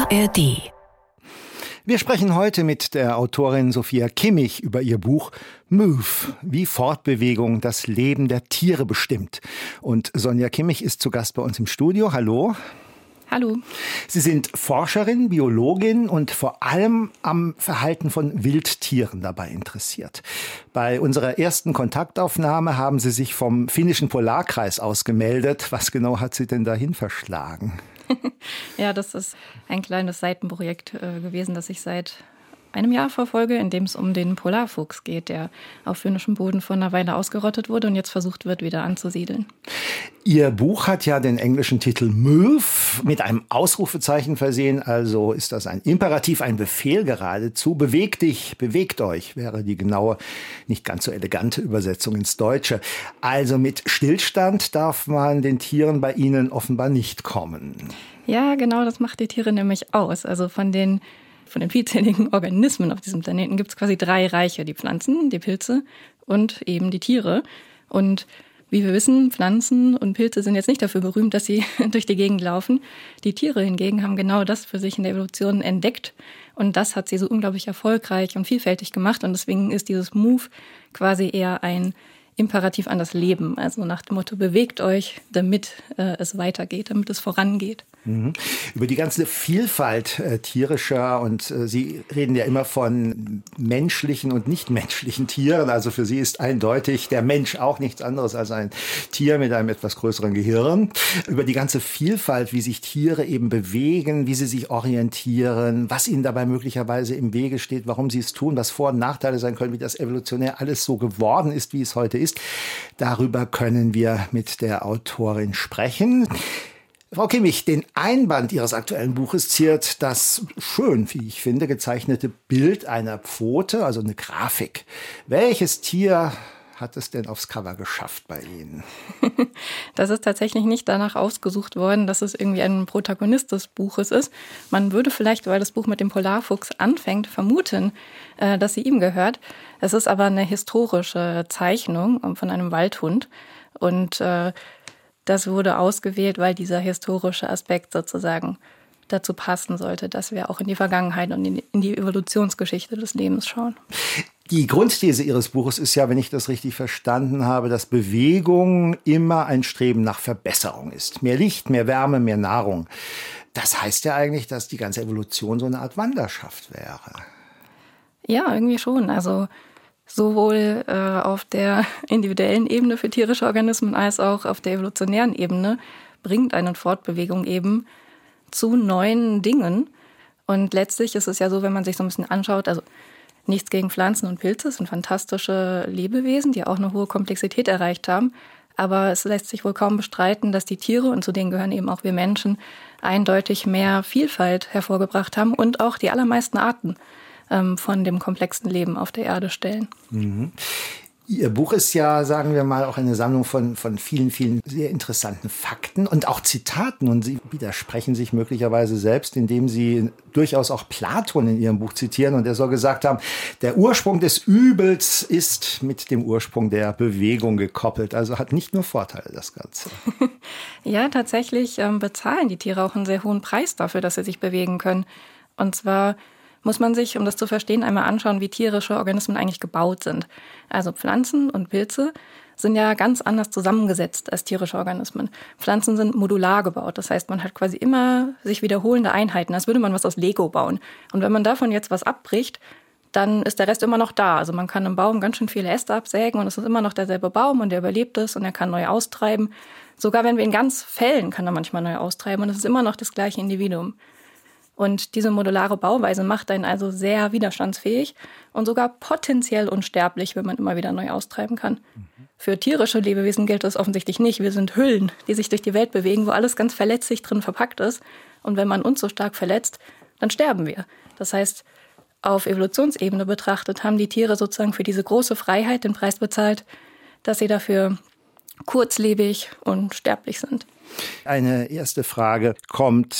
ARD. Wir sprechen heute mit der Autorin Sophia Kimmich über ihr Buch Move, wie Fortbewegung das Leben der Tiere bestimmt. Und Sonja Kimmich ist zu Gast bei uns im Studio. Hallo. Hallo. Sie sind Forscherin, Biologin und vor allem am Verhalten von Wildtieren dabei interessiert. Bei unserer ersten Kontaktaufnahme haben Sie sich vom finnischen Polarkreis aus gemeldet. Was genau hat Sie denn dahin verschlagen? Ja, das ist ein kleines Seitenprojekt gewesen, das ich seit einem Jahr verfolge, in dem es um den Polarfuchs geht, der auf finnischem Boden vor einer Weile ausgerottet wurde und jetzt versucht wird, wieder anzusiedeln. Ihr Buch hat ja den englischen Titel Move mit einem Ausrufezeichen versehen. Also ist das ein Imperativ, ein Befehl geradezu. Bewegt dich, bewegt euch, wäre die genaue, nicht ganz so elegante Übersetzung ins Deutsche. Also mit Stillstand darf man den Tieren bei Ihnen offenbar nicht kommen. Ja, genau, das macht die Tiere nämlich aus. Also von den vielzähligen Organismen auf diesem Planeten gibt es quasi 3 Reiche. Die Pflanzen, die Pilze und eben die Tiere. Und wie wir wissen, Pflanzen und Pilze sind jetzt nicht dafür berühmt, dass sie durch die Gegend laufen. Die Tiere hingegen haben genau das für sich in der Evolution entdeckt. Und das hat sie so unglaublich erfolgreich und vielfältig gemacht. Und deswegen ist dieses Move quasi eher ein Imperativ an das Leben. Also nach dem Motto, bewegt euch, damit es weitergeht, damit es vorangeht. Über die ganze Vielfalt tierischer und Sie reden ja immer von menschlichen und nichtmenschlichen Tieren. Also für Sie ist eindeutig der Mensch auch nichts anderes als ein Tier mit einem etwas größeren Gehirn. Über die ganze Vielfalt, wie sich Tiere eben bewegen, wie sie sich orientieren, was ihnen dabei möglicherweise im Wege steht, warum sie es tun, was Vor- und Nachteile sein können, wie das evolutionär alles so geworden ist, wie es heute ist. Darüber können wir mit der Autorin sprechen. Frau Kimmich, den Einband Ihres aktuellen Buches ziert das schön, wie ich finde, gezeichnete Bild einer Pfote, also eine Grafik. Welches Tier hat es denn aufs Cover geschafft bei Ihnen? Das ist tatsächlich nicht danach ausgesucht worden, dass es irgendwie ein Protagonist des Buches ist. Man würde vielleicht, weil das Buch mit dem Polarfuchs anfängt, vermuten, dass sie ihm gehört. Es ist aber eine historische Zeichnung von einem Waldhund und das wurde ausgewählt, weil dieser historische Aspekt sozusagen dazu passen sollte, dass wir auch in die Vergangenheit und in die Evolutionsgeschichte des Lebens schauen. Die Grundthese Ihres Buches ist ja, wenn ich das richtig verstanden habe, dass Bewegung immer ein Streben nach Verbesserung ist. Mehr Licht, mehr Wärme, mehr Nahrung. Das heißt ja eigentlich, dass die ganze Evolution so eine Art Wanderschaft wäre. Ja, irgendwie schon. Also sowohl auf der individuellen Ebene für tierische Organismen als auch auf der evolutionären Ebene bringt eine Fortbewegung eben zu neuen Dingen. Und letztlich ist es ja so, wenn man sich so ein bisschen anschaut, also nichts gegen Pflanzen und Pilze, sind fantastische Lebewesen, die auch eine hohe Komplexität erreicht haben. Aber es lässt sich wohl kaum bestreiten, dass die Tiere, und zu denen gehören eben auch wir Menschen, eindeutig mehr Vielfalt hervorgebracht haben und auch die allermeisten Arten von dem komplexen Leben auf der Erde stellen. Ihr Buch ist ja, sagen wir mal, auch eine Sammlung von vielen, vielen sehr interessanten Fakten und auch Zitaten. Und Sie widersprechen sich möglicherweise selbst, indem Sie durchaus auch Platon in Ihrem Buch zitieren. Und er soll gesagt haben, der Ursprung des Übels ist mit dem Ursprung der Bewegung gekoppelt. Also hat nicht nur Vorteile, das Ganze. Ja, tatsächlich bezahlen die Tiere auch einen sehr hohen Preis dafür, dass sie sich bewegen können. Und zwar muss man sich, um das zu verstehen, einmal anschauen, wie tierische Organismen eigentlich gebaut sind. Also Pflanzen und Pilze sind ja ganz anders zusammengesetzt als tierische Organismen. Pflanzen sind modular gebaut, das heißt, man hat quasi immer sich wiederholende Einheiten, als würde man was aus Lego bauen. Und wenn man davon jetzt was abbricht, dann ist der Rest immer noch da. Also man kann im Baum ganz schön viele Äste absägen und es ist immer noch derselbe Baum und der überlebt es und er kann neu austreiben. Sogar wenn wir ihn ganz fällen, kann er manchmal neu austreiben und es ist immer noch das gleiche Individuum. Und diese modulare Bauweise macht einen also sehr widerstandsfähig und sogar potenziell unsterblich, wenn man immer wieder neu austreiben kann. Für tierische Lebewesen gilt das offensichtlich nicht. Wir sind Hüllen, die sich durch die Welt bewegen, wo alles ganz verletzlich drin verpackt ist. Und wenn man uns so stark verletzt, dann sterben wir. Das heißt, auf Evolutionsebene betrachtet haben die Tiere sozusagen für diese große Freiheit den Preis bezahlt, dass sie dafür kurzlebig und sterblich sind. Eine erste Frage kommt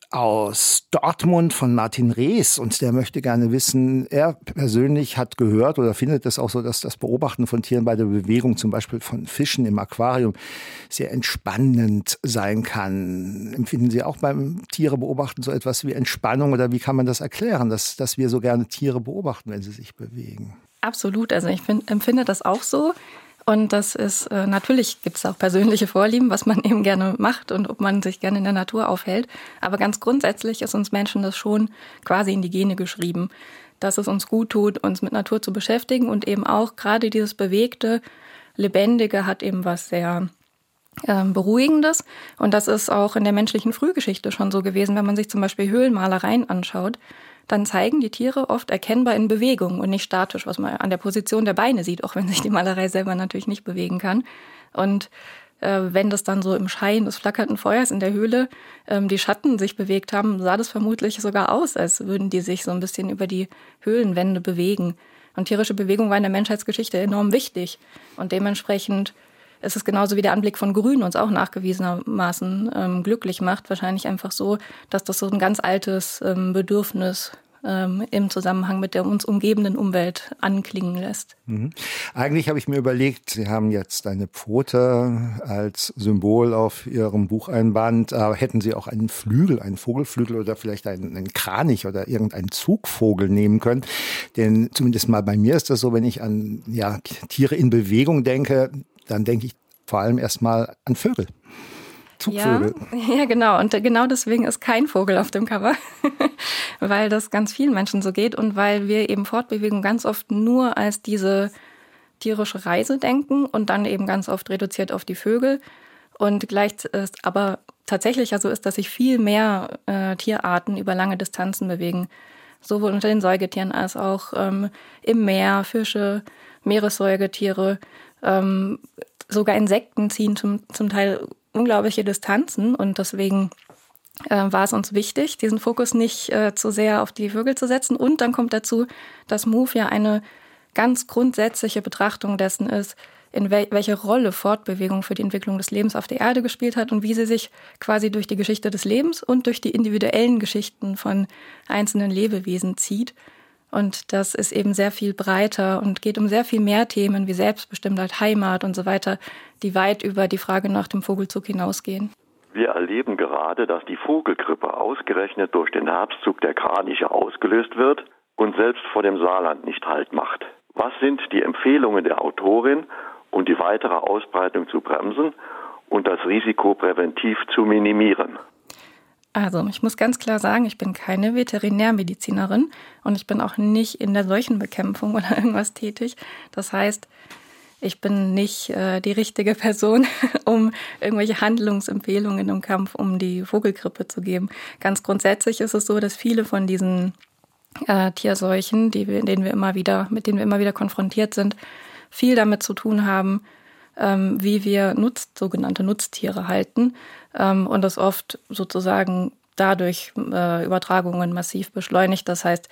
aus Dortmund von Martin Rees und der möchte gerne wissen, er persönlich hat gehört oder findet es auch so, dass das Beobachten von Tieren bei der Bewegung, zum Beispiel von Fischen im Aquarium, sehr entspannend sein kann. Empfinden Sie auch beim Tiere beobachten so etwas wie Entspannung oder wie kann man das erklären, dass wir so gerne Tiere beobachten, wenn sie sich bewegen? Absolut, also ich empfinde das auch so. Und das ist, natürlich gibt es auch persönliche Vorlieben, was man eben gerne macht und ob man sich gerne in der Natur aufhält. Aber ganz grundsätzlich ist uns Menschen das schon quasi in die Gene geschrieben, dass es uns gut tut, uns mit Natur zu beschäftigen und eben auch gerade dieses Bewegte, Lebendige hat eben was sehr Beruhigendes. Und das ist auch in der menschlichen Frühgeschichte schon so gewesen, wenn man sich zum Beispiel Höhlenmalereien anschaut. Dann zeigen die Tiere oft erkennbar in Bewegung und nicht statisch, was man an der Position der Beine sieht, auch wenn sich die Malerei selber natürlich nicht bewegen kann. Und wenn das dann so im Schein des flackernden Feuers in der Höhle die Schatten sich bewegt haben, sah das vermutlich sogar aus, als würden die sich so ein bisschen über die Höhlenwände bewegen. Und tierische Bewegung war in der Menschheitsgeschichte enorm wichtig. Und dementsprechend ist es genauso wie der Anblick von Grün uns auch nachgewiesenermaßen glücklich macht. Wahrscheinlich einfach so, dass das so ein ganz altes Bedürfnis im Zusammenhang mit der uns umgebenden Umwelt anklingen lässt. Mhm. Eigentlich habe ich mir überlegt, Sie haben jetzt eine Pfote als Symbol auf Ihrem Bucheinband. Hätten Sie auch einen Flügel, einen Vogelflügel oder vielleicht einen Kranich oder irgendeinen Zugvogel nehmen können? Denn zumindest mal bei mir ist das so, wenn ich an Tiere in Bewegung denke, dann denke ich vor allem erstmal an Vögel. Zugvögel. Ja, genau. Und genau deswegen ist kein Vogel auf dem Cover, weil das ganz vielen Menschen so geht und weil wir eben Fortbewegung ganz oft nur als diese tierische Reise denken und dann eben ganz oft reduziert auf die Vögel. Und gleich ist aber tatsächlich ja so ist, dass sich viel mehr Tierarten über lange Distanzen bewegen. Sowohl unter den Säugetieren als auch im Meer, Fische, Meeressäugetiere, sogar Insekten ziehen zum Teil unglaubliche Distanzen und deswegen war es uns wichtig, diesen Fokus nicht zu sehr auf die Vögel zu setzen. Und dann kommt dazu, dass Move ja eine ganz grundsätzliche Betrachtung dessen ist, in welche Rolle Fortbewegung für die Entwicklung des Lebens auf der Erde gespielt hat und wie sie sich quasi durch die Geschichte des Lebens und durch die individuellen Geschichten von einzelnen Lebewesen zieht. Und das ist eben sehr viel breiter und geht um sehr viel mehr Themen wie Selbstbestimmtheit, Heimat und so weiter, die weit über die Frage nach dem Vogelzug hinausgehen. Wir erleben gerade, dass die Vogelgrippe ausgerechnet durch den Herbstzug der Kraniche ausgelöst wird und selbst vor dem Saarland nicht Halt macht. Was sind die Empfehlungen der Autorin, um die weitere Ausbreitung zu bremsen und das Risiko präventiv zu minimieren? Also, ich muss ganz klar sagen, ich bin keine Veterinärmedizinerin und ich bin auch nicht in der Seuchenbekämpfung oder irgendwas tätig. Das heißt, ich bin nicht die richtige Person, um irgendwelche Handlungsempfehlungen im Kampf um die Vogelgrippe zu geben. Ganz grundsätzlich ist es so, dass viele von diesen Tierseuchen, mit denen wir immer wieder konfrontiert sind, viel damit zu tun haben, wie wir sogenannte Nutztiere halten und das oft sozusagen dadurch Übertragungen massiv beschleunigt. Das heißt,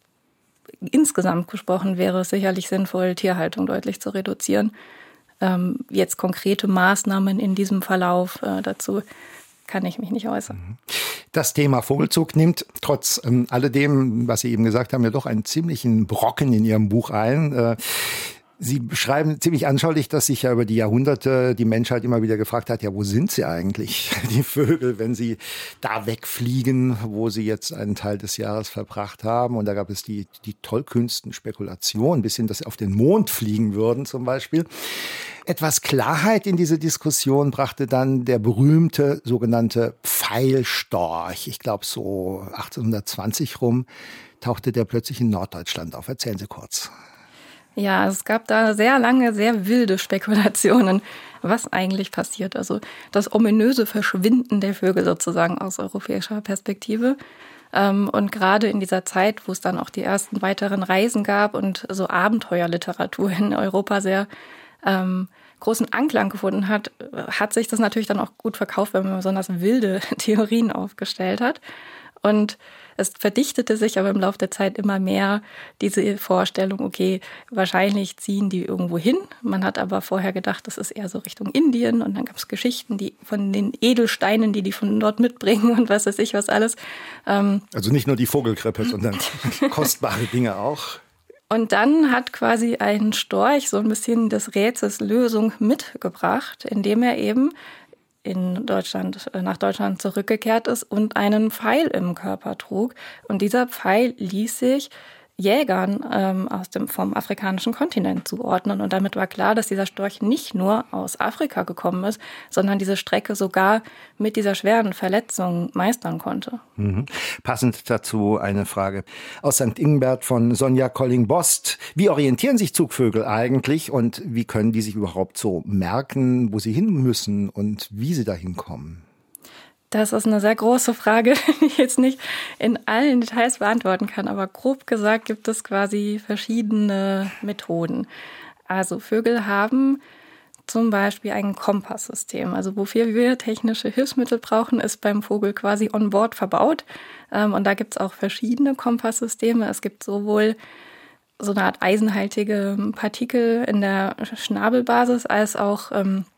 insgesamt gesprochen wäre es sicherlich sinnvoll, Tierhaltung deutlich zu reduzieren. Jetzt konkrete Maßnahmen in diesem Verlauf dazu kann ich mich nicht äußern. Das Thema Vogelzug nimmt trotz alledem, was Sie eben gesagt haben, ja doch einen ziemlichen Brocken in Ihrem Buch ein. Sie beschreiben ziemlich anschaulich, dass sich ja über die Jahrhunderte die Menschheit immer wieder gefragt hat, ja, wo sind sie eigentlich, die Vögel, wenn sie da wegfliegen, wo sie jetzt einen Teil des Jahres verbracht haben. Und da gab es die tollkühnsten Spekulationen, bis hin, dass sie auf den Mond fliegen würden zum Beispiel. Etwas Klarheit in diese Diskussion brachte dann der berühmte sogenannte Pfeilstorch. Ich glaube, so 1820 rum tauchte der plötzlich in Norddeutschland auf. Erzählen Sie kurz. Ja, es gab da sehr lange, sehr wilde Spekulationen, was eigentlich passiert. Also das ominöse Verschwinden der Vögel sozusagen aus europäischer Perspektive. Und gerade in dieser Zeit, wo es dann auch die ersten weiteren Reisen gab und so Abenteuerliteratur in Europa sehr großen Anklang gefunden hat, hat sich das natürlich dann auch gut verkauft, wenn man besonders wilde Theorien aufgestellt hat. Und es verdichtete sich aber im Laufe der Zeit immer mehr diese Vorstellung, okay, wahrscheinlich ziehen die irgendwo hin. Man hat aber vorher gedacht, das ist eher so Richtung Indien. Und dann gab es Geschichten, die von den Edelsteinen, die von dort mitbringen und was weiß ich was alles. Also nicht nur die Vogelgrippe, sondern kostbare Dinge auch. Und dann hat quasi ein Storch so ein bisschen des Rätsels Lösung mitgebracht, indem er eben nach Deutschland zurückgekehrt ist und einen Pfeil im Körper trug. Und dieser Pfeil ließ sich Jägern vom afrikanischen Kontinent zuordnen. Und damit war klar, dass dieser Storch nicht nur aus Afrika gekommen ist, sondern diese Strecke sogar mit dieser schweren Verletzung meistern konnte. Mhm. Passend dazu eine Frage aus St. Ingbert von Sonja Colling-Bost. Wie orientieren sich Zugvögel eigentlich und wie können die sich überhaupt so merken, wo sie hin müssen und wie sie dahin kommen? Das ist eine sehr große Frage, die ich jetzt nicht in allen Details beantworten kann. Aber grob gesagt gibt es quasi verschiedene Methoden. Also Vögel haben zum Beispiel ein Kompasssystem. Also wofür wir technische Hilfsmittel brauchen, ist beim Vogel quasi on board verbaut. Und da gibt es auch verschiedene Kompasssysteme. Es gibt sowohl so eine Art eisenhaltige Partikel in der Schnabelbasis als auch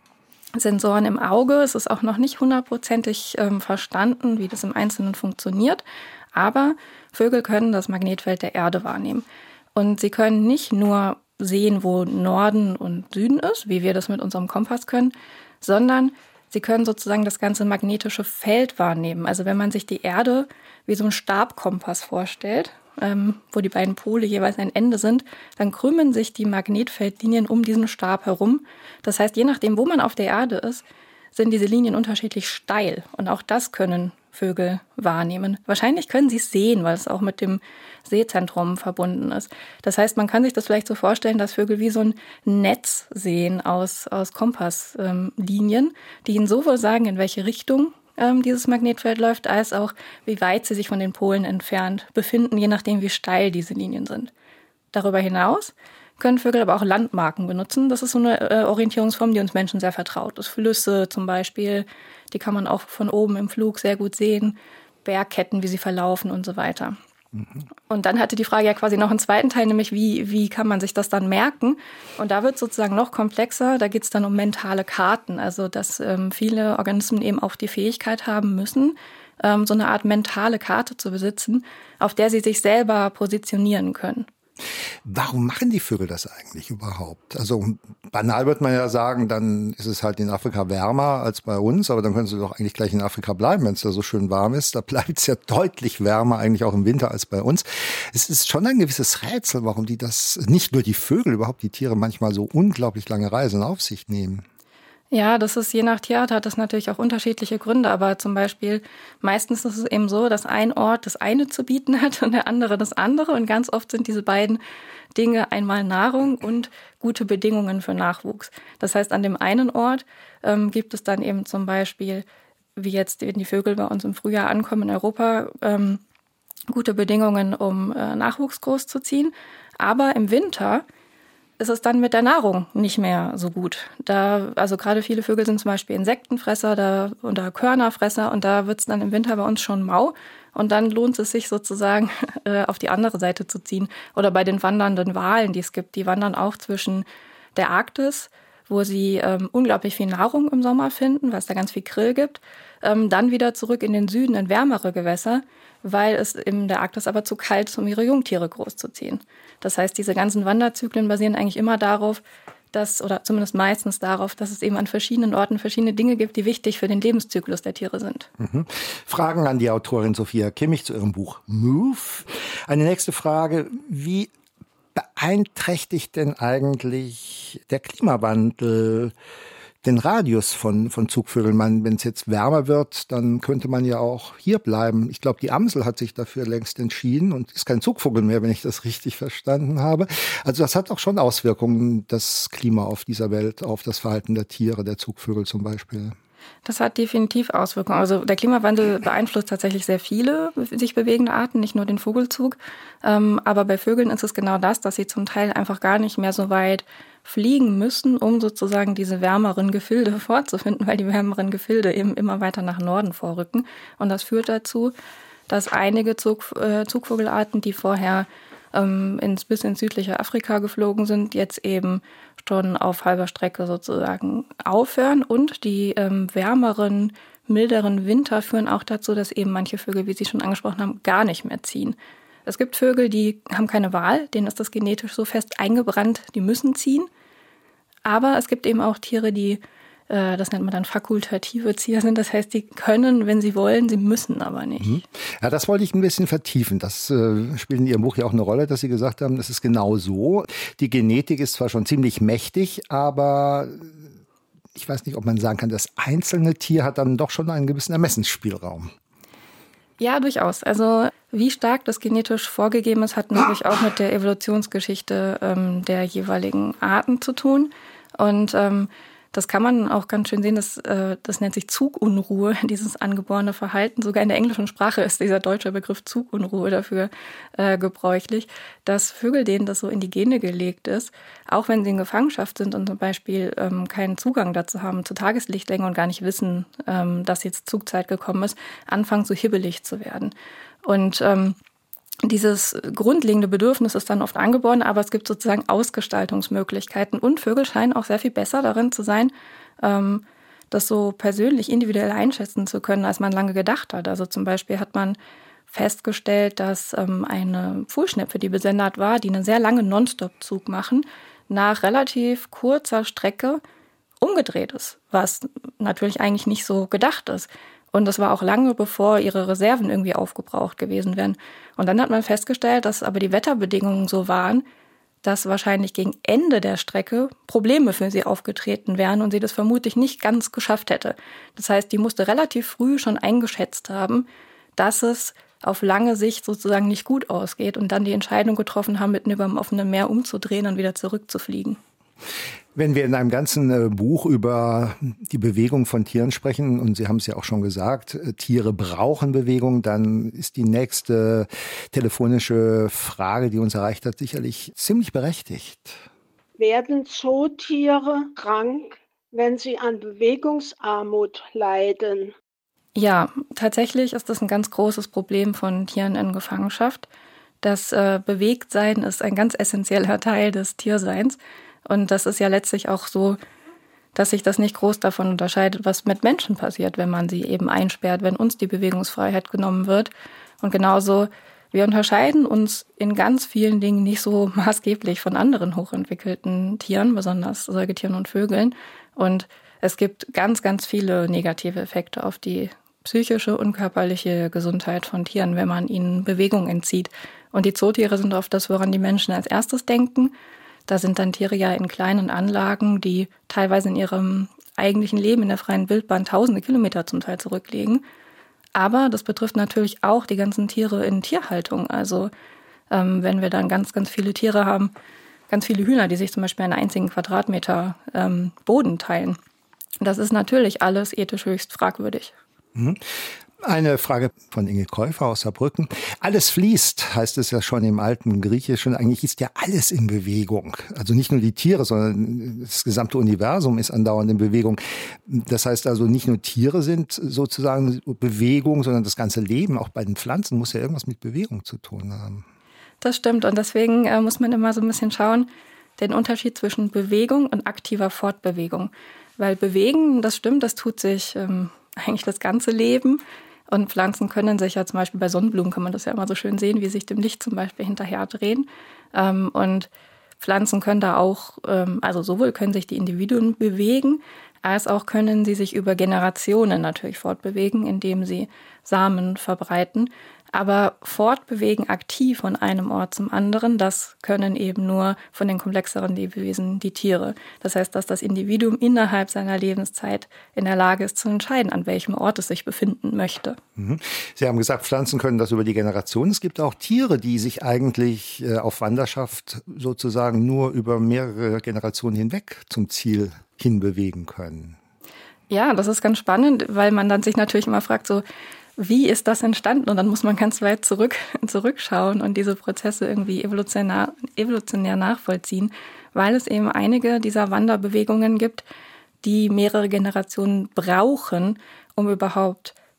Sensoren im Auge. Es ist auch noch nicht hundertprozentig verstanden, wie das im Einzelnen funktioniert. Aber Vögel können das Magnetfeld der Erde wahrnehmen. Und sie können nicht nur sehen, wo Norden und Süden ist, wie wir das mit unserem Kompass können, sondern sie können sozusagen das ganze magnetische Feld wahrnehmen. Also wenn man sich die Erde wie so einen Stabkompass vorstellt, wo die beiden Pole jeweils ein Ende sind, dann krümmen sich die Magnetfeldlinien um diesen Stab herum. Das heißt, je nachdem, wo man auf der Erde ist, sind diese Linien unterschiedlich steil. Und auch das können Vögel wahrnehmen. Wahrscheinlich können sie es sehen, weil es auch mit dem Sehzentrum verbunden ist. Das heißt, man kann sich das vielleicht so vorstellen, dass Vögel wie so ein Netz sehen aus Kompasslinien, die ihnen sowohl sagen, in welche Richtung dieses Magnetfeld läuft, als auch, wie weit sie sich von den Polen entfernt befinden, je nachdem, wie steil diese Linien sind. Darüber hinaus können Vögel aber auch Landmarken benutzen. Das ist so eine Orientierungsform, die uns Menschen sehr vertraut ist. Flüsse zum Beispiel, die kann man auch von oben im Flug sehr gut sehen. Bergketten, wie sie verlaufen und so weiter. Und dann hatte die Frage ja quasi noch einen zweiten Teil, nämlich wie kann man sich das dann merken? Und da wird es sozusagen noch komplexer. Da geht es dann um mentale Karten. Also dass viele Organismen eben auch die Fähigkeit haben müssen, so eine Art mentale Karte zu besitzen, auf der sie sich selber positionieren können. Warum machen die Vögel das eigentlich überhaupt? Also banal wird man ja sagen, dann ist es halt in Afrika wärmer als bei uns, aber dann können sie doch eigentlich gleich in Afrika bleiben, wenn es da so schön warm ist. Da bleibt es ja deutlich wärmer eigentlich auch im Winter als bei uns. Es ist schon ein gewisses Rätsel, warum die das, nicht nur die Vögel, überhaupt die Tiere manchmal so unglaublich lange Reisen auf sich nehmen. Ja, das ist je nach Tierart hat das natürlich auch unterschiedliche Gründe, aber zum Beispiel meistens ist es eben so, dass ein Ort das eine zu bieten hat und der andere das andere und ganz oft sind diese beiden Dinge einmal Nahrung und gute Bedingungen für Nachwuchs. Das heißt, an dem einen Ort gibt es dann eben zum Beispiel, wie jetzt, wenn die Vögel bei uns im Frühjahr ankommen in Europa, gute Bedingungen, um Nachwuchs großzuziehen, aber im Winter ist es dann mit der Nahrung nicht mehr so gut. Also gerade viele Vögel sind zum Beispiel Insektenfresser oder Körnerfresser und da wird es dann im Winter bei uns schon mau und dann lohnt es sich sozusagen auf die andere Seite zu ziehen. Oder bei den wandernden Walen, die es gibt, die wandern auch zwischen der Arktis, wo sie unglaublich viel Nahrung im Sommer finden, weil es da ganz viel Krill gibt, dann wieder zurück in den Süden, in wärmere Gewässer, weil es in der Arktis aber zu kalt ist, um ihre Jungtiere großzuziehen. Das heißt, diese ganzen Wanderzyklen basieren eigentlich immer darauf, oder zumindest meistens darauf, dass es eben an verschiedenen Orten verschiedene Dinge gibt, die wichtig für den Lebenszyklus der Tiere sind. Fragen an die Autorin Sophia Kimmich zu ihrem Buch Move. Eine nächste Frage, wie beeinträchtigt denn eigentlich der Klimawandel den Radius von Zugvögeln? Wenn es jetzt wärmer wird, dann könnte man ja auch hier bleiben. Ich glaube, die Amsel hat sich dafür längst entschieden und ist kein Zugvogel mehr, wenn ich das richtig verstanden habe. Also das hat auch schon Auswirkungen, das Klima auf dieser Welt, auf das Verhalten der Tiere, der Zugvögel zum Beispiel. Das hat definitiv Auswirkungen. Also der Klimawandel beeinflusst tatsächlich sehr viele sich bewegende Arten, nicht nur den Vogelzug. Aber bei Vögeln ist es genau das, dass sie zum Teil einfach gar nicht mehr so weit fliegen müssen, um sozusagen diese wärmeren Gefilde vorzufinden, weil die wärmeren Gefilde eben immer weiter nach Norden vorrücken. Und das führt dazu, dass einige Zugvogelarten, die vorher bis ins südliche Afrika geflogen sind, jetzt eben schon auf halber Strecke sozusagen aufhören. Und die wärmeren, milderen Winter führen auch dazu, dass eben manche Vögel, wie Sie schon angesprochen haben, gar nicht mehr ziehen. Es gibt Vögel, die haben keine Wahl, denen ist das genetisch so fest eingebrannt, die müssen ziehen. Aber es gibt eben auch Tiere, die, das nennt man dann fakultative Zieher sind. Das heißt, die können, wenn sie wollen, sie müssen aber nicht. Ja, das wollte ich ein bisschen vertiefen. Das spielt in Ihrem Buch ja auch eine Rolle, dass Sie gesagt haben, das ist genau so. Die Genetik ist zwar schon ziemlich mächtig, aber ich weiß nicht, ob man sagen kann, das einzelne Tier hat dann doch schon einen gewissen Ermessensspielraum. Ja, durchaus. Also wie stark das genetisch vorgegeben ist, hat natürlich auch mit der Evolutionsgeschichte der jeweiligen Arten zu tun. Und das kann man auch ganz schön sehen, das nennt sich Zugunruhe, dieses angeborene Verhalten. Sogar in der englischen Sprache ist dieser deutsche Begriff Zugunruhe dafür gebräuchlich, dass Vögel, denen das so in die Gene gelegt ist, auch wenn sie in Gefangenschaft sind und zum Beispiel keinen Zugang dazu haben zur Tageslichtlänge und gar nicht wissen, dass jetzt Zugzeit gekommen ist, anfangen so hibbelig zu werden. Und dieses grundlegende Bedürfnis ist dann oft angeboren, aber es gibt sozusagen Ausgestaltungsmöglichkeiten. Und Vögel scheinen auch sehr viel besser darin zu sein, das so persönlich, individuell einschätzen zu können, als man lange gedacht hat. Also zum Beispiel hat man festgestellt, dass eine Pfuhlschnepfe, die besendet war, die einen sehr langen Nonstop-Zug machen, nach relativ kurzer Strecke umgedreht ist, was natürlich eigentlich nicht so gedacht ist. Und das war auch lange, bevor ihre Reserven irgendwie aufgebraucht gewesen wären. Und dann hat man festgestellt, dass aber die Wetterbedingungen so waren, dass wahrscheinlich gegen Ende der Strecke Probleme für sie aufgetreten wären und sie das vermutlich nicht ganz geschafft hätte. Das heißt, die musste relativ früh schon eingeschätzt haben, dass es auf lange Sicht sozusagen nicht gut ausgeht und dann die Entscheidung getroffen haben, mitten über dem offenen Meer umzudrehen und wieder zurückzufliegen. Wenn wir in einem ganzen Buch über die Bewegung von Tieren sprechen, und Sie haben es ja auch schon gesagt, Tiere brauchen Bewegung, dann ist die nächste telefonische Frage, die uns erreicht hat, sicherlich ziemlich berechtigt. Werden Zootiere krank, wenn sie an Bewegungsarmut leiden? Ja, tatsächlich ist das ein ganz großes Problem von Tieren in Gefangenschaft. Das Bewegtsein ist ein ganz essentieller Teil des Tierseins. Und das ist ja letztlich auch so, dass sich das nicht groß davon unterscheidet, was mit Menschen passiert, wenn man sie eben einsperrt, wenn uns die Bewegungsfreiheit genommen wird. Und genauso, wir unterscheiden uns in ganz vielen Dingen nicht so maßgeblich von anderen hochentwickelten Tieren, besonders Säugetieren und Vögeln. Und es gibt ganz, ganz viele negative Effekte auf die psychische und körperliche Gesundheit von Tieren, wenn man ihnen Bewegung entzieht. Und die Zootiere sind oft das, woran die Menschen als erstes denken. Da sind dann Tiere ja in kleinen Anlagen, die teilweise in ihrem eigentlichen Leben in der freien Wildbahn tausende Kilometer zum Teil zurücklegen. Aber das betrifft natürlich auch die ganzen Tiere in Tierhaltung. Also wenn wir dann ganz, ganz viele Tiere haben, ganz viele Hühner, die sich zum Beispiel einen einzigen Quadratmeter Boden teilen. Das ist natürlich alles ethisch höchst fragwürdig. Eine Frage von Inge Käufer aus Saarbrücken. Alles fließt, heißt es ja schon im alten Griechischen. Eigentlich ist ja alles in Bewegung. Also nicht nur die Tiere, sondern das gesamte Universum ist andauernd in Bewegung. Das heißt also, nicht nur Tiere sind sozusagen Bewegung, sondern das ganze Leben, auch bei den Pflanzen, muss ja irgendwas mit Bewegung zu tun haben. Das stimmt. Und deswegen muss man immer so ein bisschen schauen, den Unterschied zwischen Bewegung und aktiver Fortbewegung. Weil bewegen, das stimmt, das tut sich eigentlich das ganze Leben. Und Pflanzen können sich ja zum Beispiel bei Sonnenblumen, kann man das ja immer so schön sehen, wie sich dem Licht zum Beispiel hinterher drehen. Und Pflanzen können da auch, also sowohl können sich die Individuen bewegen, als auch können sie sich über Generationen natürlich fortbewegen, indem sie Samen verbreiten. Aber fortbewegen aktiv von einem Ort zum anderen, das können eben nur von den komplexeren Lebewesen die Tiere. Das heißt, dass das Individuum innerhalb seiner Lebenszeit in der Lage ist zu entscheiden, an welchem Ort es sich befinden möchte. Sie haben gesagt, Pflanzen können das über die Generation. Es gibt auch Tiere, die sich eigentlich auf Wanderschaft sozusagen nur über mehrere Generationen hinweg zum Ziel hinbewegen können. Ja, das ist ganz spannend, weil man dann sich natürlich immer fragt, so, wie ist das entstanden? Und dann muss man ganz weit zurückschauen und diese Prozesse irgendwie evolutionär nachvollziehen, weil es eben einige dieser Wanderbewegungen gibt, die mehrere Generationen brauchen, um überhaupt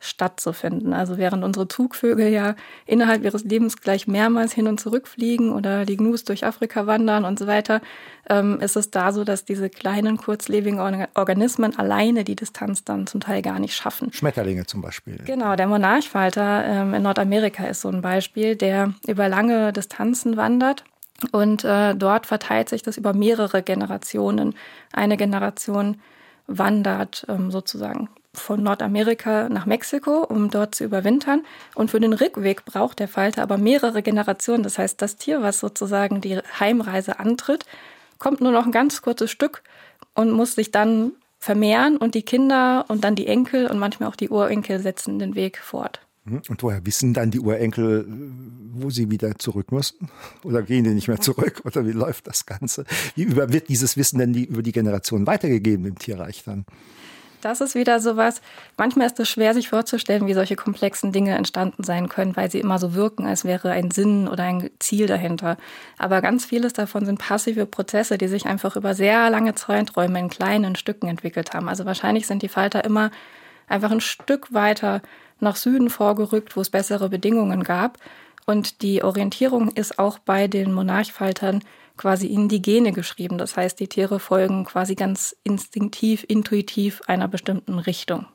stattzufinden. Also während unsere Zugvögel ja innerhalb ihres Lebens gleich mehrmals hin und zurück fliegen oder die Gnus durch Afrika wandern und so weiter, ist es da so, dass diese kleinen, kurzlebigen Organismen alleine die Distanz dann zum Teil gar nicht schaffen. Schmetterlinge zum Beispiel. Genau, der Monarchfalter in Nordamerika ist so ein Beispiel, der über lange Distanzen wandert. Und dort verteilt sich das über mehrere Generationen. Eine Generation wandert sozusagen von Nordamerika nach Mexiko, um dort zu überwintern. Und für den Rückweg braucht der Falter aber mehrere Generationen. Das heißt, das Tier, was sozusagen die Heimreise antritt, kommt nur noch ein ganz kurzes Stück und muss sich dann vermehren. Und die Kinder und dann die Enkel und manchmal auch die Urenkel setzen den Weg fort. Und woher wissen dann die Urenkel, wo sie wieder zurück müssen? Oder gehen die nicht mehr zurück? Oder wie läuft das Ganze? Wird dieses Wissen denn über die Generation weitergegeben im Tierreich dann? Das ist wieder sowas. Manchmal ist es schwer, sich vorzustellen, wie solche komplexen Dinge entstanden sein können, weil sie immer so wirken, als wäre ein Sinn oder ein Ziel dahinter. Aber ganz vieles davon sind passive Prozesse, die sich einfach über sehr lange Zeiträume in kleinen Stücken entwickelt haben. Also wahrscheinlich sind die Falter immer einfach ein Stück weiter nach Süden vorgerückt, wo es bessere Bedingungen gab. Und die Orientierung ist auch bei den Monarchfaltern quasi in die Gene geschrieben. Das heißt, die Tiere folgen quasi ganz instinktiv, intuitiv einer bestimmten Richtung.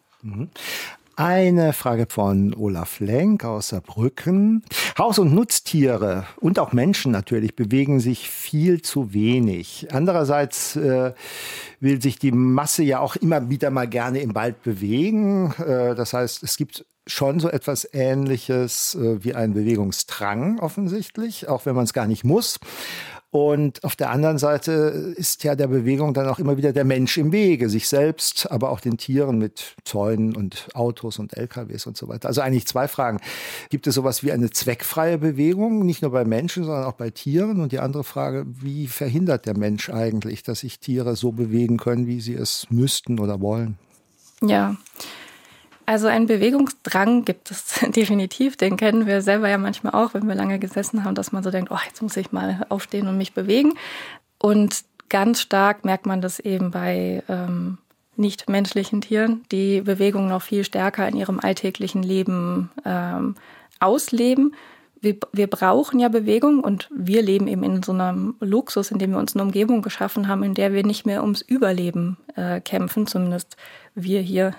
Eine Frage von Olaf Lenk aus Saarbrücken. Haus- und Nutztiere und auch Menschen natürlich bewegen sich viel zu wenig. Andererseits will sich die Masse ja auch immer wieder mal gerne im Wald bewegen. Das heißt, es gibt schon so etwas Ähnliches wie einen Bewegungsdrang offensichtlich, auch wenn man es gar nicht muss. Und auf der anderen Seite ist ja der Bewegung dann auch immer wieder der Mensch im Wege, sich selbst, aber auch den Tieren mit Zäunen und Autos und LKWs und so weiter. Also eigentlich zwei Fragen. Gibt es sowas wie eine zweckfreie Bewegung, nicht nur bei Menschen, sondern auch bei Tieren? Und die andere Frage, wie verhindert der Mensch eigentlich, dass sich Tiere so bewegen können, wie sie es müssten oder wollen? Ja, also einen Bewegungsdrang gibt es definitiv. Den kennen wir selber ja manchmal auch, wenn wir lange gesessen haben, dass man so denkt, oh, jetzt muss ich mal aufstehen und mich bewegen. Und ganz stark merkt man das eben bei nichtmenschlichen Tieren, die Bewegung noch viel stärker in ihrem alltäglichen Leben ausleben. Wir brauchen ja Bewegung und wir leben eben in so einem Luxus, in dem wir uns eine Umgebung geschaffen haben, in der wir nicht mehr ums Überleben kämpfen, zumindest wir hier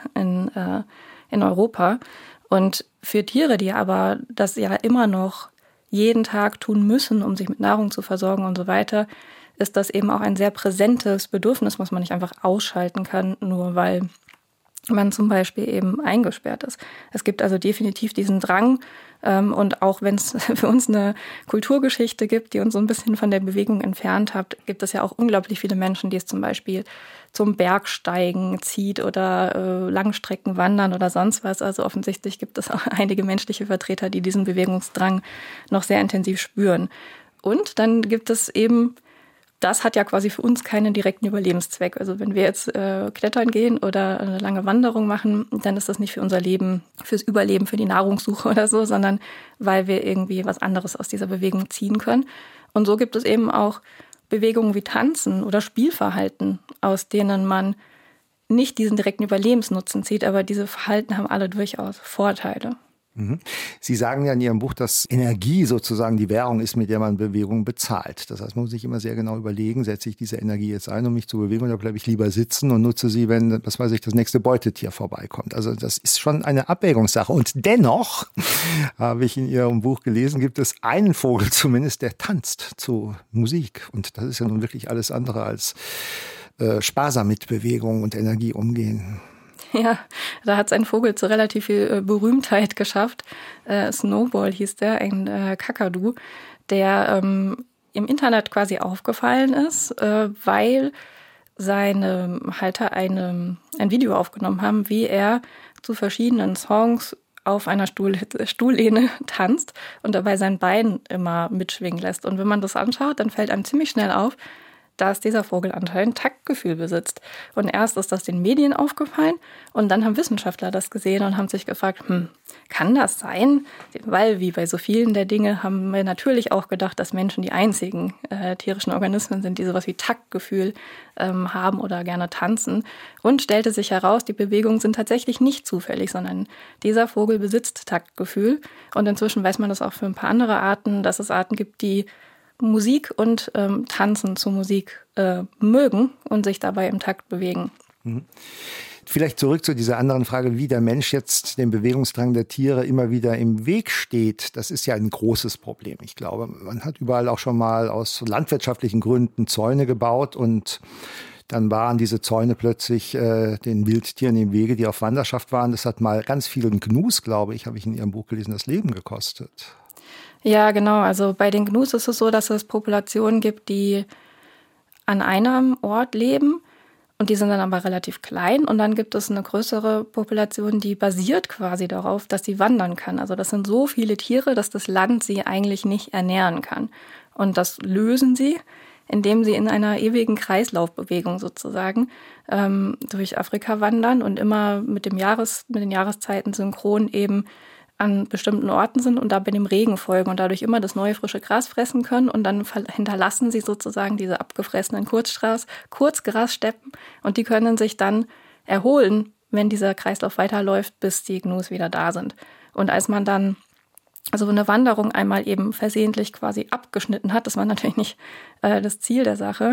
in Europa. Und für Tiere, die aber das ja immer noch jeden Tag tun müssen, um sich mit Nahrung zu versorgen und so weiter, ist das eben auch ein sehr präsentes Bedürfnis, was man nicht einfach ausschalten kann, nur weil man zum Beispiel eben eingesperrt ist. Es gibt also definitiv diesen Drang, und auch wenn es für uns eine Kulturgeschichte gibt, die uns so ein bisschen von der Bewegung entfernt hat, gibt es ja auch unglaublich viele Menschen, die es zum Beispiel zum Bergsteigen zieht oder Langstrecken wandern oder sonst was. Also offensichtlich gibt es auch einige menschliche Vertreter, die diesen Bewegungsdrang noch sehr intensiv spüren. Und dann gibt es eben, das hat ja quasi für uns keinen direkten Überlebenszweck. Also wenn wir jetzt klettern gehen oder eine lange Wanderung machen, dann ist das nicht für unser Leben, fürs Überleben, für die Nahrungssuche oder so, sondern weil wir irgendwie was anderes aus dieser Bewegung ziehen können. Und so gibt es eben auch Bewegungen wie Tanzen oder Spielverhalten, aus denen man nicht diesen direkten Überlebensnutzen zieht, aber diese Verhalten haben alle durchaus Vorteile. Sie sagen ja in Ihrem Buch, dass Energie sozusagen die Währung ist, mit der man Bewegung bezahlt. Das heißt, man muss sich immer sehr genau überlegen, setze ich diese Energie jetzt ein, um mich zu bewegen, oder bleibe ich lieber sitzen und nutze sie, wenn, was weiß ich, das nächste Beutetier vorbeikommt. Also das ist schon eine Abwägungssache. Und dennoch, habe ich in Ihrem Buch gelesen, gibt es einen Vogel zumindest, der tanzt zu Musik. Und das ist ja nun wirklich alles andere als sparsam mit Bewegung und Energie umgehen. Ja, da hat es ein Vogel zu relativ viel Berühmtheit geschafft. Snowball hieß der, ein Kakadu, der im Internet quasi aufgefallen ist, weil seine Halter ein Video aufgenommen haben, wie er zu verschiedenen Songs auf einer Stuhllehne tanzt und dabei sein Bein immer mitschwingen lässt. Und wenn man das anschaut, dann fällt einem ziemlich schnell auf, dass dieser Vogel anscheinend Taktgefühl besitzt. Und erst ist das den Medien aufgefallen und dann haben Wissenschaftler das gesehen und haben sich gefragt, kann das sein? Weil, wie bei so vielen der Dinge, haben wir natürlich auch gedacht, dass Menschen die einzigen tierischen Organismen sind, die sowas wie Taktgefühl haben oder gerne tanzen. Und stellte sich heraus, die Bewegungen sind tatsächlich nicht zufällig, sondern dieser Vogel besitzt Taktgefühl. Und inzwischen weiß man das auch für ein paar andere Arten, dass es Arten gibt, die Musik und Tanzen zu Musik mögen und sich dabei im Takt bewegen. Vielleicht zurück zu dieser anderen Frage, wie der Mensch jetzt dem Bewegungsdrang der Tiere immer wieder im Weg steht. Das ist ja ein großes Problem. Ich glaube, man hat überall auch schon mal aus landwirtschaftlichen Gründen Zäune gebaut und dann waren diese Zäune plötzlich den Wildtieren im Wege, die auf Wanderschaft waren. Das hat mal ganz vielen Gnus, glaube ich, habe ich in Ihrem Buch gelesen, das Leben gekostet. Ja, genau. Also bei den Gnus ist es so, dass es Populationen gibt, die an einem Ort leben und die sind dann aber relativ klein. Und dann gibt es eine größere Population, die basiert quasi darauf, dass sie wandern kann. Also das sind so viele Tiere, dass das Land sie eigentlich nicht ernähren kann. Und das lösen sie, indem sie in einer ewigen Kreislaufbewegung sozusagen durch Afrika wandern und immer mit den Jahreszeiten synchron eben an bestimmten Orten sind und da bei dem Regen folgen und dadurch immer das neue frische Gras fressen können und dann hinterlassen sie sozusagen diese abgefressenen Kurzgrassteppen und die können sich dann erholen, wenn dieser Kreislauf weiterläuft, bis die Gnus wieder da sind. Und als man dann also eine Wanderung einmal eben versehentlich quasi abgeschnitten hat, das war natürlich nicht das Ziel der Sache,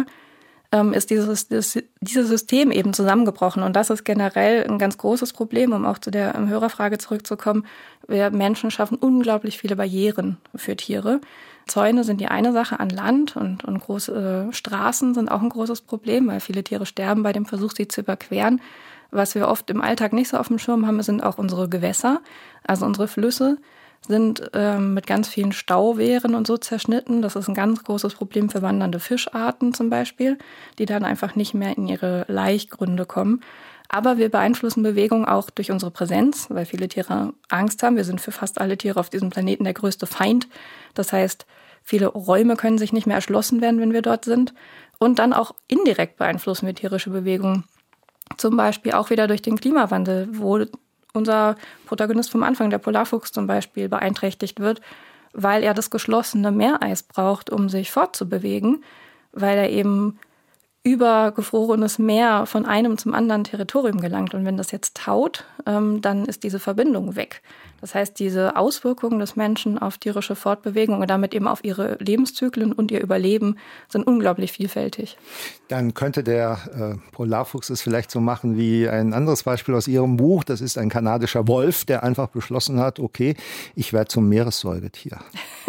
ist dieses System eben zusammengebrochen. Und das ist generell ein ganz großes Problem, um auch zu der Hörerfrage zurückzukommen. Wir Menschen schaffen unglaublich viele Barrieren für Tiere. Zäune sind die eine Sache an Land und große Straßen sind auch ein großes Problem, weil viele Tiere sterben bei dem Versuch, sie zu überqueren. Was wir oft im Alltag nicht so auf dem Schirm haben, sind auch unsere Gewässer, also unsere Flüsse sind mit ganz vielen Stauwehren und so zerschnitten. Das ist ein ganz großes Problem für wandernde Fischarten zum Beispiel, die dann einfach nicht mehr in ihre Laichgründe kommen. Aber wir beeinflussen Bewegung auch durch unsere Präsenz, weil viele Tiere Angst haben. Wir sind für fast alle Tiere auf diesem Planeten der größte Feind. Das heißt, viele Räume können sich nicht mehr erschlossen werden, wenn wir dort sind. Und dann auch indirekt beeinflussen wir tierische Bewegungen. Zum Beispiel auch wieder durch den Klimawandel, wo unser Protagonist vom Anfang, der Polarfuchs zum Beispiel, beeinträchtigt wird, weil er das geschlossene Meereis braucht, um sich fortzubewegen, weil er eben über gefrorenes Meer von einem zum anderen Territorium gelangt. Und wenn das jetzt taut, dann ist diese Verbindung weg. Das heißt, diese Auswirkungen des Menschen auf tierische Fortbewegung und damit eben auf ihre Lebenszyklen und ihr Überleben sind unglaublich vielfältig. Dann könnte der Polarfuchs es vielleicht so machen wie ein anderes Beispiel aus Ihrem Buch. Das ist ein kanadischer Wolf, der einfach beschlossen hat, okay, ich werde zum Meeressäugetier.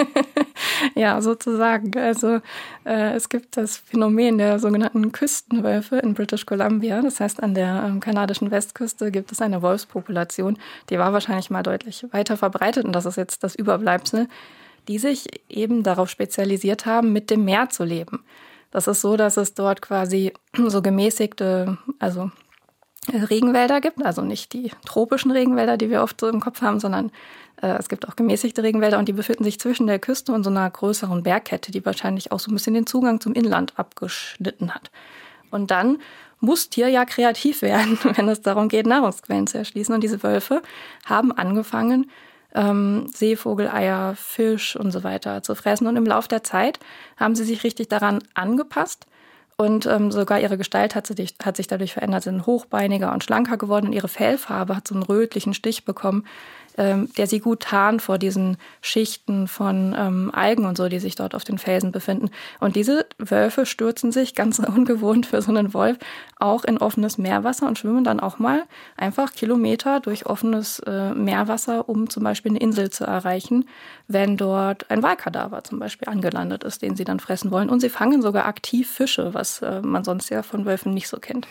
Ja, sozusagen. Also es gibt das Phänomen der sogenannten Küstenwölfe in British Columbia. Das heißt, an der kanadischen Westküste gibt es eine Wolfspopulation, die war wahrscheinlich mal deutlich weiter verbreitet und das ist jetzt das Überbleibsel, die sich eben darauf spezialisiert haben, mit dem Meer zu leben. Das ist so, dass es dort quasi so gemäßigte, also Regenwälder gibt, also nicht die tropischen Regenwälder, die wir oft so im Kopf haben, sondern es gibt auch gemäßigte Regenwälder und die befinden sich zwischen der Küste und so einer größeren Bergkette, die wahrscheinlich auch so ein bisschen den Zugang zum Inland abgeschnitten hat. Und dann muss Tier ja kreativ werden, wenn es darum geht, Nahrungsquellen zu erschließen. Und diese Wölfe haben angefangen, Seevogeleier, Fisch und so weiter zu fressen. Und im Laufe der Zeit haben sie sich richtig daran angepasst. Und sogar ihre Gestalt hat sich dadurch verändert. Sie sind hochbeiniger und schlanker geworden und ihre Fellfarbe hat so einen rötlichen Stich bekommen, der sie gut tarnt vor diesen Schichten von Algen und so, die sich dort auf den Felsen befinden. Und diese Wölfe stürzen sich, ganz ungewohnt für so einen Wolf, auch in offenes Meerwasser und schwimmen dann auch mal einfach Kilometer durch offenes Meerwasser, um zum Beispiel eine Insel zu erreichen, wenn dort ein Walkadaver zum Beispiel angelandet ist, den sie dann fressen wollen. Und sie fangen sogar aktiv Fische, was man sonst ja von Wölfen nicht so kennt.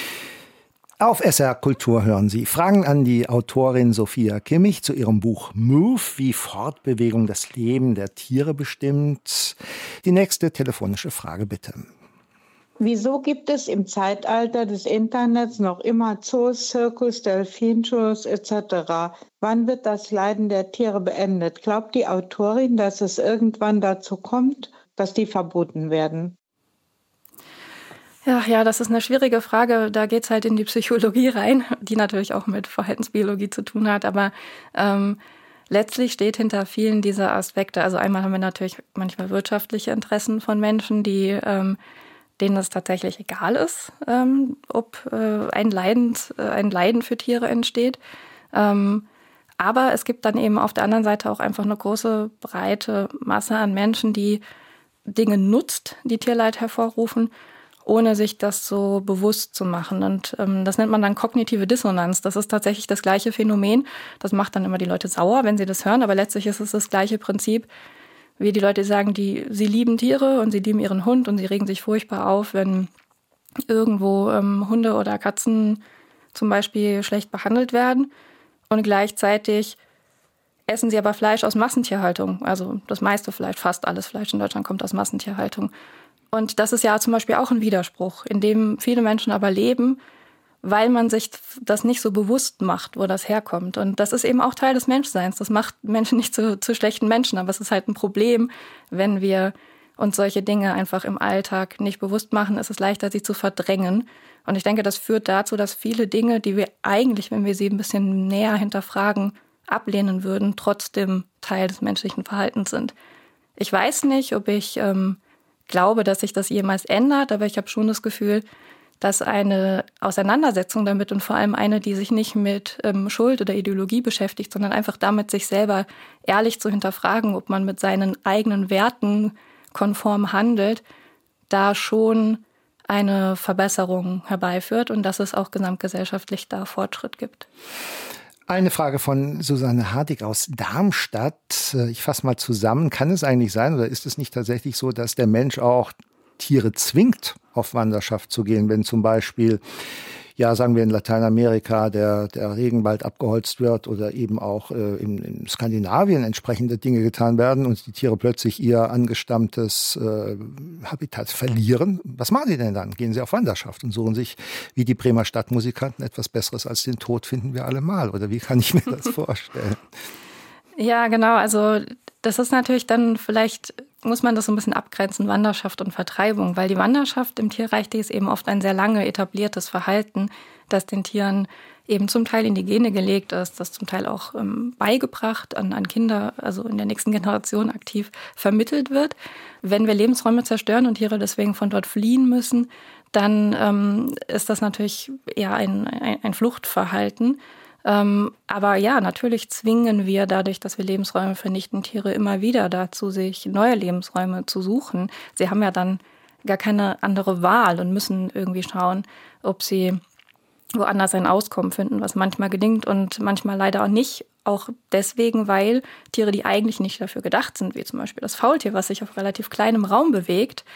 Auf SR Kultur hören Sie Fragen an die Autorin Sophia Kimmich zu ihrem Buch Move, wie Fortbewegung das Leben der Tiere bestimmt. Die nächste telefonische Frage bitte. Wieso gibt es im Zeitalter des Internets noch immer Zoos, Zirkus, Delfinshows etc.? Wann wird das Leiden der Tiere beendet? Glaubt die Autorin, dass es irgendwann dazu kommt, dass die verboten werden? Ja, das ist eine schwierige Frage. Da geht's halt in die Psychologie rein, die natürlich auch mit Verhaltensbiologie zu tun hat. Aber letztlich steht hinter vielen dieser Aspekte. Also einmal haben wir natürlich manchmal wirtschaftliche Interessen von Menschen, denen es tatsächlich egal ist, ob ein Leiden für Tiere entsteht. Aber es gibt dann eben auf der anderen Seite auch einfach eine große, breite Masse an Menschen, die Dinge nutzt, die Tierleid hervorrufen, ohne sich das so bewusst zu machen. Und das nennt man dann kognitive Dissonanz. Das ist tatsächlich das gleiche Phänomen. Das macht dann immer die Leute sauer, wenn sie das hören. Aber letztlich ist es das gleiche Prinzip, wie die Leute sagen, sie lieben Tiere und sie lieben ihren Hund und sie regen sich furchtbar auf, wenn irgendwo Hunde oder Katzen zum Beispiel schlecht behandelt werden. Und gleichzeitig essen sie aber Fleisch aus Massentierhaltung. Also das meiste Fleisch, fast alles Fleisch in Deutschland kommt aus Massentierhaltung. Und das ist ja zum Beispiel auch ein Widerspruch, in dem viele Menschen aber leben, weil man sich das nicht so bewusst macht, wo das herkommt. Und das ist eben auch Teil des Menschseins. Das macht Menschen nicht zu schlechten Menschen, aber es ist halt ein Problem, wenn wir uns solche Dinge einfach im Alltag nicht bewusst machen, ist es leichter, sie zu verdrängen. Und ich denke, das führt dazu, dass viele Dinge, die wir eigentlich, wenn wir sie ein bisschen näher hinterfragen, ablehnen würden, trotzdem Teil des menschlichen Verhaltens sind. Ich weiß nicht, ob ich glaube, dass sich das jemals ändert, aber ich habe schon das Gefühl, dass eine Auseinandersetzung damit und vor allem eine, die sich nicht mit Schuld oder Ideologie beschäftigt, sondern einfach damit, sich selber ehrlich zu hinterfragen, ob man mit seinen eigenen Werten konform handelt, da schon eine Verbesserung herbeiführt und dass es auch gesamtgesellschaftlich da Fortschritt gibt. Eine Frage von Susanne Hartig aus Darmstadt. Ich fasse mal zusammen. Kann es eigentlich sein oder ist es nicht tatsächlich so, dass der Mensch auch Tiere zwingt, auf Wanderschaft zu gehen, wenn zum Beispiel, ja, sagen wir in Lateinamerika, der Regenwald abgeholzt wird oder eben auch in Skandinavien entsprechende Dinge getan werden und die Tiere plötzlich ihr angestammtes Habitat verlieren. Was machen sie denn dann? Gehen sie auf Wanderschaft und suchen sich, wie die Bremer Stadtmusikanten, etwas Besseres als den Tod finden wir alle mal. Oder wie kann ich mir das vorstellen? Ja, genau. Also das ist natürlich dann, vielleicht muss man das so ein bisschen abgrenzen, Wanderschaft und Vertreibung, weil die Wanderschaft im Tierreich, die ist eben oft ein sehr lange etabliertes Verhalten, das den Tieren eben zum Teil in die Gene gelegt ist, das zum Teil auch beigebracht an Kinder, also in der nächsten Generation aktiv vermittelt wird. Wenn wir Lebensräume zerstören und Tiere deswegen von dort fliehen müssen, dann ist das natürlich eher ein Fluchtverhalten. Aber ja, natürlich zwingen wir dadurch, dass wir Lebensräume vernichten, Tiere immer wieder dazu, sich neue Lebensräume zu suchen. Sie haben ja dann gar keine andere Wahl und müssen irgendwie schauen, ob sie woanders ein Auskommen finden, was manchmal gelingt und manchmal leider auch nicht. Auch deswegen, weil Tiere, die eigentlich nicht dafür gedacht sind, wie zum Beispiel das Faultier, was sich auf relativ kleinem Raum bewegt,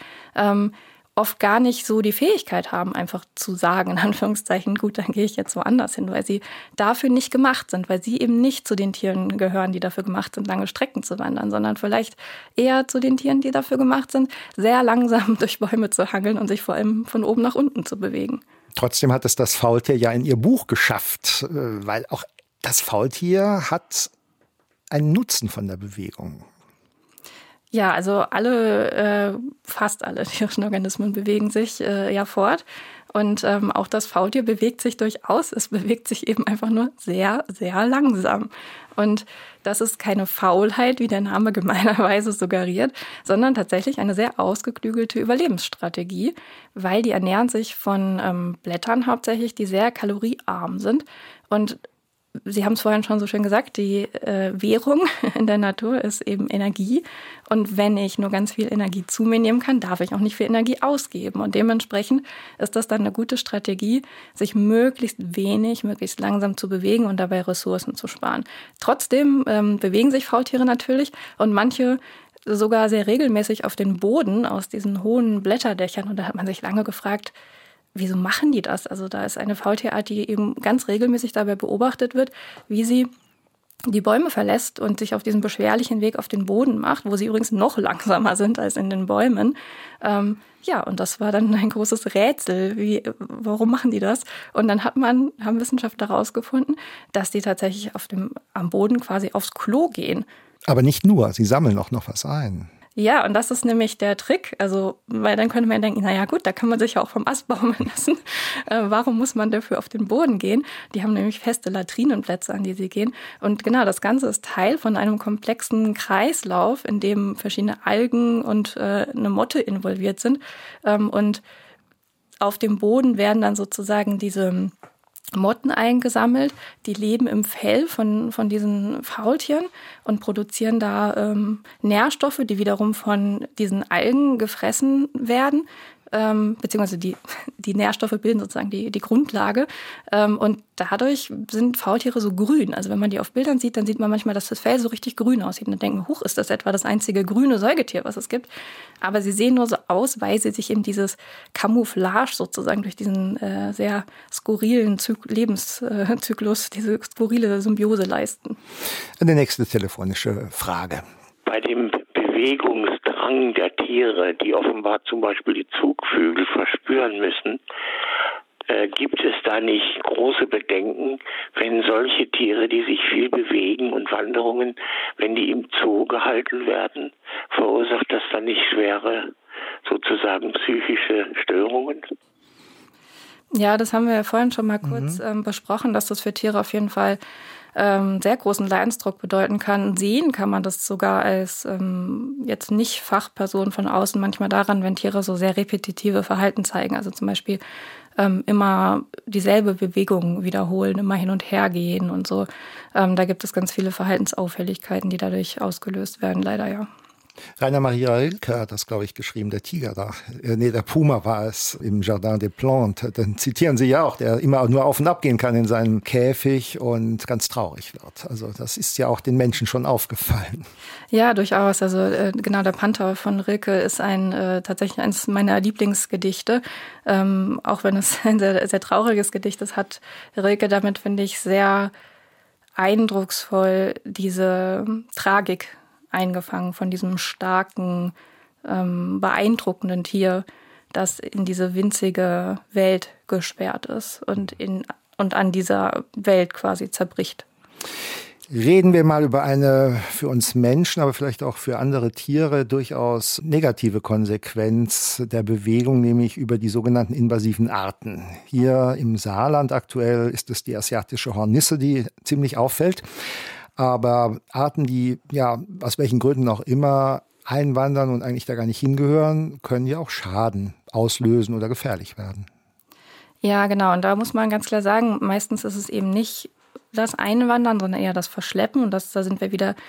oft gar nicht so die Fähigkeit haben, einfach zu sagen, in Anführungszeichen, gut, dann gehe ich jetzt woanders hin, weil sie dafür nicht gemacht sind, weil sie eben nicht zu den Tieren gehören, die dafür gemacht sind, lange Strecken zu wandern, sondern vielleicht eher zu den Tieren, die dafür gemacht sind, sehr langsam durch Bäume zu hangeln und sich vor allem von oben nach unten zu bewegen. Trotzdem hat es das Faultier ja in ihr Buch geschafft, weil auch das Faultier hat einen Nutzen von der Bewegung. Ja, also fast alle tierischen Organismen bewegen sich ja fort. Und auch das Faultier bewegt sich durchaus. Es bewegt sich eben einfach nur sehr, sehr langsam. Und das ist keine Faulheit, wie der Name gemeinerweise suggeriert, sondern tatsächlich eine sehr ausgeklügelte Überlebensstrategie, weil die ernähren sich von Blättern hauptsächlich, die sehr kaloriearm sind. Und Sie haben es vorhin schon so schön gesagt, die Währung in der Natur ist eben Energie. Und wenn ich nur ganz viel Energie zu mir nehmen kann, darf ich auch nicht viel Energie ausgeben. Und dementsprechend ist das dann eine gute Strategie, sich möglichst wenig, möglichst langsam zu bewegen und dabei Ressourcen zu sparen. Trotzdem bewegen sich Faultiere natürlich und manche sogar sehr regelmäßig auf den Boden aus diesen hohen Blätterdächern. Und da hat man sich lange gefragt, wieso machen die das? Also da ist eine Faultierart, die eben ganz regelmäßig dabei beobachtet wird, wie sie die Bäume verlässt und sich auf diesen beschwerlichen Weg auf den Boden macht, wo sie übrigens noch langsamer sind als in den Bäumen. Ja, und das war dann ein großes Rätsel. Warum machen die das? Und dann haben Wissenschaftler herausgefunden, dass die tatsächlich am Boden quasi aufs Klo gehen. Aber nicht nur, sie sammeln auch noch was ein. Ja, und das ist nämlich der Trick. Also, weil dann könnte man denken, naja gut, da kann man sich ja auch vom Ast baumeln lassen. Warum muss man dafür auf den Boden gehen? Die haben nämlich feste Latrinenplätze, an die sie gehen. Und genau, das Ganze ist Teil von einem komplexen Kreislauf, in dem verschiedene Algen und eine Motte involviert sind. Und auf dem Boden werden dann sozusagen diese Motten eingesammelt, die leben im Fell von diesen Faultieren und produzieren da Nährstoffe, die wiederum von diesen Algen gefressen werden, beziehungsweise die Nährstoffe bilden sozusagen die Grundlage. Und dadurch sind Faultiere so grün. Also wenn man die auf Bildern sieht, dann sieht man manchmal, dass das Fell so richtig grün aussieht. Und dann denken, huch, ist das etwa das einzige grüne Säugetier, was es gibt? Aber sie sehen nur so aus, weil sie sich eben dieses Camouflage sozusagen durch diesen sehr skurrilen Lebenszyklus, diese skurrile Symbiose leisten. Eine nächste telefonische Frage. Bei dem Bewegungsdrang der Tiere, die offenbar zum Beispiel die Zugvögel verspüren müssen, gibt es da nicht große Bedenken, wenn solche Tiere, die sich viel bewegen und Wanderungen, wenn die im Zoo gehalten werden, verursacht das dann nicht schwere, sozusagen psychische Störungen? Ja, das haben wir ja vorhin schon mal kurz besprochen, dass das für Tiere auf jeden Fall sehr großen Leidensdruck bedeuten kann. Sehen kann man das sogar als jetzt nicht Fachperson von außen manchmal daran, wenn Tiere so sehr repetitive Verhalten zeigen. Also zum Beispiel immer dieselbe Bewegung wiederholen, immer hin und her gehen und so. Da gibt es ganz viele Verhaltensauffälligkeiten, die dadurch ausgelöst werden, leider ja. Rainer Maria Rilke hat das, glaube ich, geschrieben, der Tiger da. Der Puma war es im Jardin des Plantes. Dann zitieren Sie ja auch, der immer nur auf und ab gehen kann in seinem Käfig und ganz traurig wird. Also das ist ja auch den Menschen schon aufgefallen. Ja, durchaus. Also genau, der Panther von Rilke ist tatsächlich eines meiner Lieblingsgedichte. Auch wenn es ein sehr, sehr trauriges Gedicht ist, hat Rilke damit, finde ich, sehr eindrucksvoll diese Tragik eingefangen von diesem starken, beeindruckenden Tier, das in diese winzige Welt gesperrt ist und an dieser Welt quasi zerbricht. Reden wir mal über eine für uns Menschen, aber vielleicht auch für andere Tiere durchaus negative Konsequenz der Bewegung, nämlich über die sogenannten invasiven Arten. Hier im Saarland aktuell ist es die asiatische Hornisse, die ziemlich auffällt. Aber Arten, die ja aus welchen Gründen auch immer einwandern und eigentlich da gar nicht hingehören, können ja auch Schaden auslösen oder gefährlich werden. Ja, genau. Und da muss man ganz klar sagen, meistens ist es eben nicht das Einwandern, sondern eher das Verschleppen. Und da sind wir wieder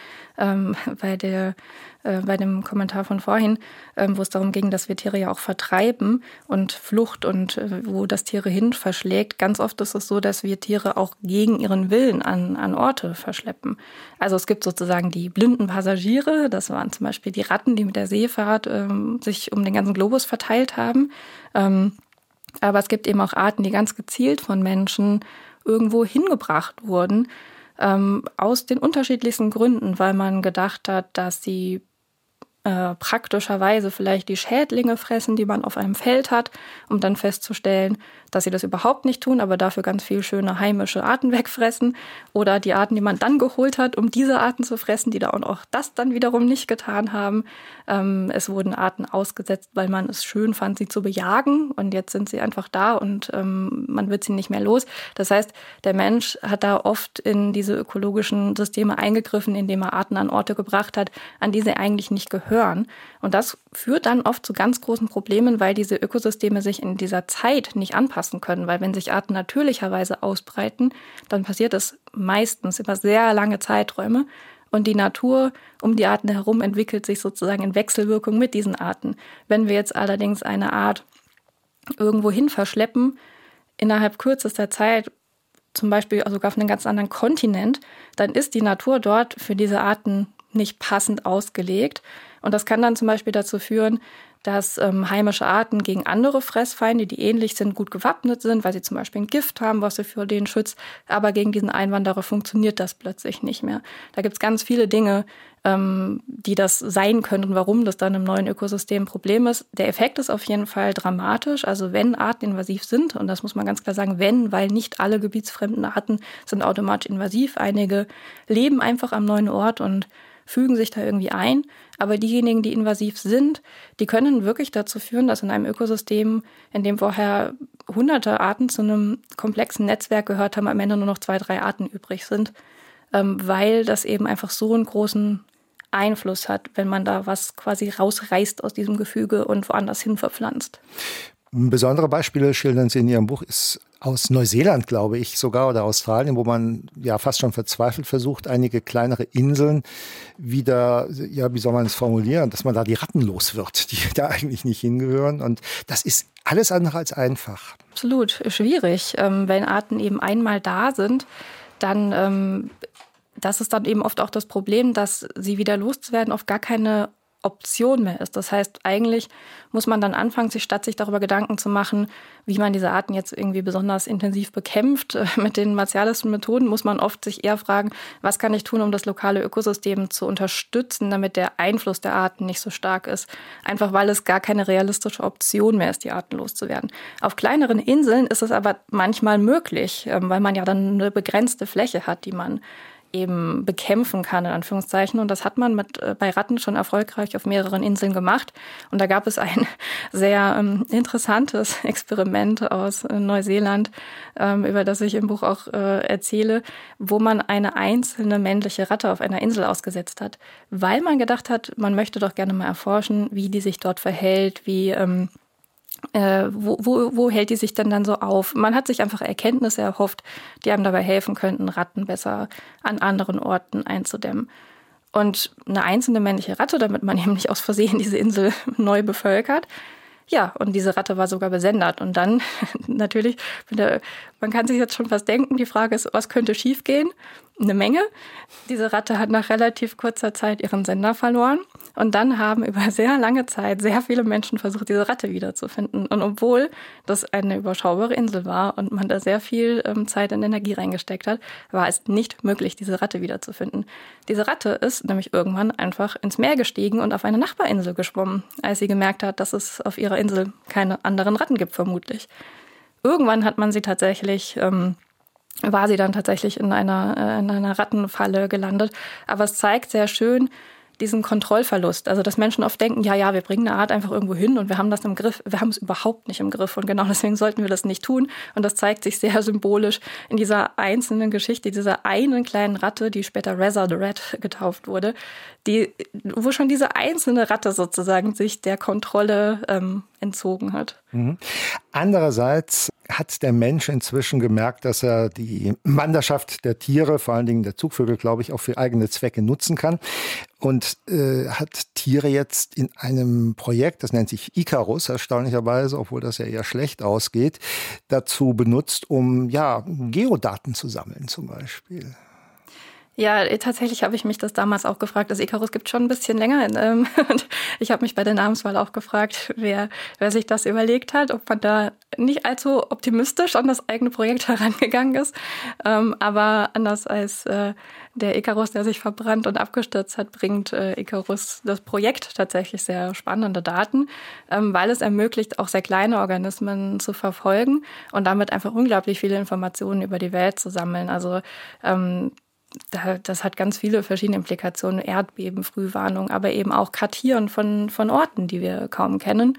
bei dem Kommentar von vorhin, wo es darum ging, dass wir Tiere ja auch vertreiben und Flucht und wo das Tiere hin verschlägt. Ganz oft ist es so, dass wir Tiere auch gegen ihren Willen an Orte verschleppen. Also es gibt sozusagen die blinden Passagiere, das waren zum Beispiel die Ratten, die mit der Seefahrt sich um den ganzen Globus verteilt haben. Aber es gibt eben auch Arten, die ganz gezielt von Menschen irgendwo hingebracht wurden, aus den unterschiedlichsten Gründen, weil man gedacht hat, dass sie praktischerweise vielleicht die Schädlinge fressen, die man auf einem Feld hat, um dann festzustellen, dass sie das überhaupt nicht tun, aber dafür ganz viel schöne heimische Arten wegfressen. Oder die Arten, die man dann geholt hat, um diese Arten zu fressen, die da auch das dann wiederum nicht getan haben. Es wurden Arten ausgesetzt, weil man es schön fand, sie zu bejagen. Und jetzt sind sie einfach da und man wird sie nicht mehr los. Das heißt, der Mensch hat da oft in diese ökologischen Systeme eingegriffen, indem er Arten an Orte gebracht hat, an die sie eigentlich nicht gehören. Und das führt dann oft zu ganz großen Problemen, weil diese Ökosysteme sich in dieser Zeit nicht anpassen können. Weil wenn sich Arten natürlicherweise ausbreiten, dann passiert es meistens über sehr lange Zeiträume. Und die Natur um die Arten herum entwickelt sich sozusagen in Wechselwirkung mit diesen Arten. Wenn wir jetzt allerdings eine Art irgendwo hin verschleppen, innerhalb kürzester Zeit, zum Beispiel sogar auf einen ganz anderen Kontinent, dann ist die Natur dort für diese Arten nicht passend ausgelegt. Und das kann dann zum Beispiel dazu führen, dass heimische Arten gegen andere Fressfeinde, die ähnlich sind, gut gewappnet sind, weil sie zum Beispiel ein Gift haben, was sie für den schützt. Aber gegen diesen Einwanderer funktioniert das plötzlich nicht mehr. Da gibt es ganz viele Dinge, die das sein könnten, warum das dann im neuen Ökosystem ein Problem ist. Der Effekt ist auf jeden Fall dramatisch. Also wenn Arten invasiv sind, und das muss man ganz klar sagen, weil nicht alle gebietsfremden Arten sind automatisch invasiv. Einige leben einfach am neuen Ort und fügen sich da irgendwie ein. Aber die diejenigen, die invasiv sind, die können wirklich dazu führen, dass in einem Ökosystem, in dem vorher hunderte Arten zu einem komplexen Netzwerk gehört haben, am Ende nur noch 2, 3 Arten übrig sind, weil das eben einfach so einen großen Einfluss hat, wenn man da was quasi rausreißt aus diesem Gefüge und woanders hin verpflanzt. Besondere Beispiele schildern Sie in Ihrem Buch ist aus Neuseeland, glaube ich, sogar, oder Australien, wo man ja fast schon verzweifelt versucht, einige kleinere Inseln wieder, ja, wie soll man es formulieren, dass man da die Ratten los wird, die da eigentlich nicht hingehören. Und das ist alles andere als einfach. Absolut schwierig. Wenn Arten eben einmal da sind, dann das ist dann eben oft auch das Problem, dass sie wieder loszuwerden oft gar keine Option mehr ist. Das heißt, eigentlich muss man dann anfangen, statt sich darüber Gedanken zu machen, wie man diese Arten jetzt irgendwie besonders intensiv bekämpft, mit den martialischen Methoden, muss man oft sich eher fragen, was kann ich tun, um das lokale Ökosystem zu unterstützen, damit der Einfluss der Arten nicht so stark ist. Einfach weil es gar keine realistische Option mehr ist, die Arten loszuwerden. Auf kleineren Inseln ist es aber manchmal möglich, weil man ja dann eine begrenzte Fläche hat, die man eben bekämpfen kann, in Anführungszeichen. Und das hat man bei Ratten schon erfolgreich auf mehreren Inseln gemacht. Und da gab es ein sehr interessantes Experiment aus Neuseeland, über das ich im Buch auch erzähle, wo man eine einzelne männliche Ratte auf einer Insel ausgesetzt hat, weil man gedacht hat, man möchte doch gerne mal erforschen, wie die sich dort verhält, wie wo hält die sich denn dann so auf? Man hat sich einfach Erkenntnisse erhofft, die einem dabei helfen könnten, Ratten besser an anderen Orten einzudämmen. Und eine einzelne männliche Ratte, damit man eben nicht aus Versehen diese Insel neu bevölkert. Ja, und diese Ratte war sogar besendet. Und dann natürlich, man kann sich jetzt schon fast denken, die Frage ist, was könnte schiefgehen? Eine Menge. Diese Ratte hat nach relativ kurzer Zeit ihren Sender verloren. Und dann haben über sehr lange Zeit sehr viele Menschen versucht, diese Ratte wiederzufinden. Und obwohl das eine überschaubare Insel war und man da sehr viel Zeit und Energie reingesteckt hat, war es nicht möglich, diese Ratte wiederzufinden. Diese Ratte ist nämlich irgendwann einfach ins Meer gestiegen und auf eine Nachbarinsel geschwommen, als sie gemerkt hat, dass es auf ihrer Insel keine anderen Ratten gibt, vermutlich. Irgendwann hat man sie tatsächlich war sie dann tatsächlich in einer Rattenfalle gelandet. Aber es zeigt sehr schön diesen Kontrollverlust. Also, dass Menschen oft denken, ja, wir bringen eine Art einfach irgendwo hin und wir haben das im Griff. Wir haben es überhaupt nicht im Griff und genau deswegen sollten wir das nicht tun. Und das zeigt sich sehr symbolisch in dieser einzelnen Geschichte, dieser einen kleinen Ratte, die später Reza the Rat getauft wurde, wo schon diese einzelne Ratte sozusagen sich der Kontrolle entzogen hat. Mhm. Andererseits hat der Mensch inzwischen gemerkt, dass er die Wanderschaft der Tiere, vor allen Dingen der Zugvögel, glaube ich, auch für eigene Zwecke nutzen kann. Und hat Tiere jetzt in einem Projekt, das nennt sich Icarus, erstaunlicherweise, obwohl das ja eher schlecht ausgeht, dazu benutzt, um Geodaten zu sammeln zum Beispiel. Ja, tatsächlich habe ich mich das damals auch gefragt. Das Icarus gibt schon ein bisschen länger. Und ich habe mich bei der Namenswahl auch gefragt, wer sich das überlegt hat, ob man da nicht allzu optimistisch an das eigene Projekt herangegangen ist. Aber anders als der Icarus, der sich verbrannt und abgestürzt hat, bringt Icarus das Projekt tatsächlich sehr spannende Daten, weil es ermöglicht, auch sehr kleine Organismen zu verfolgen und damit einfach unglaublich viele Informationen über die Welt zu sammeln. Also das hat ganz viele verschiedene Implikationen, Erdbeben, Frühwarnung, aber eben auch Kartieren von Orten, die wir kaum kennen,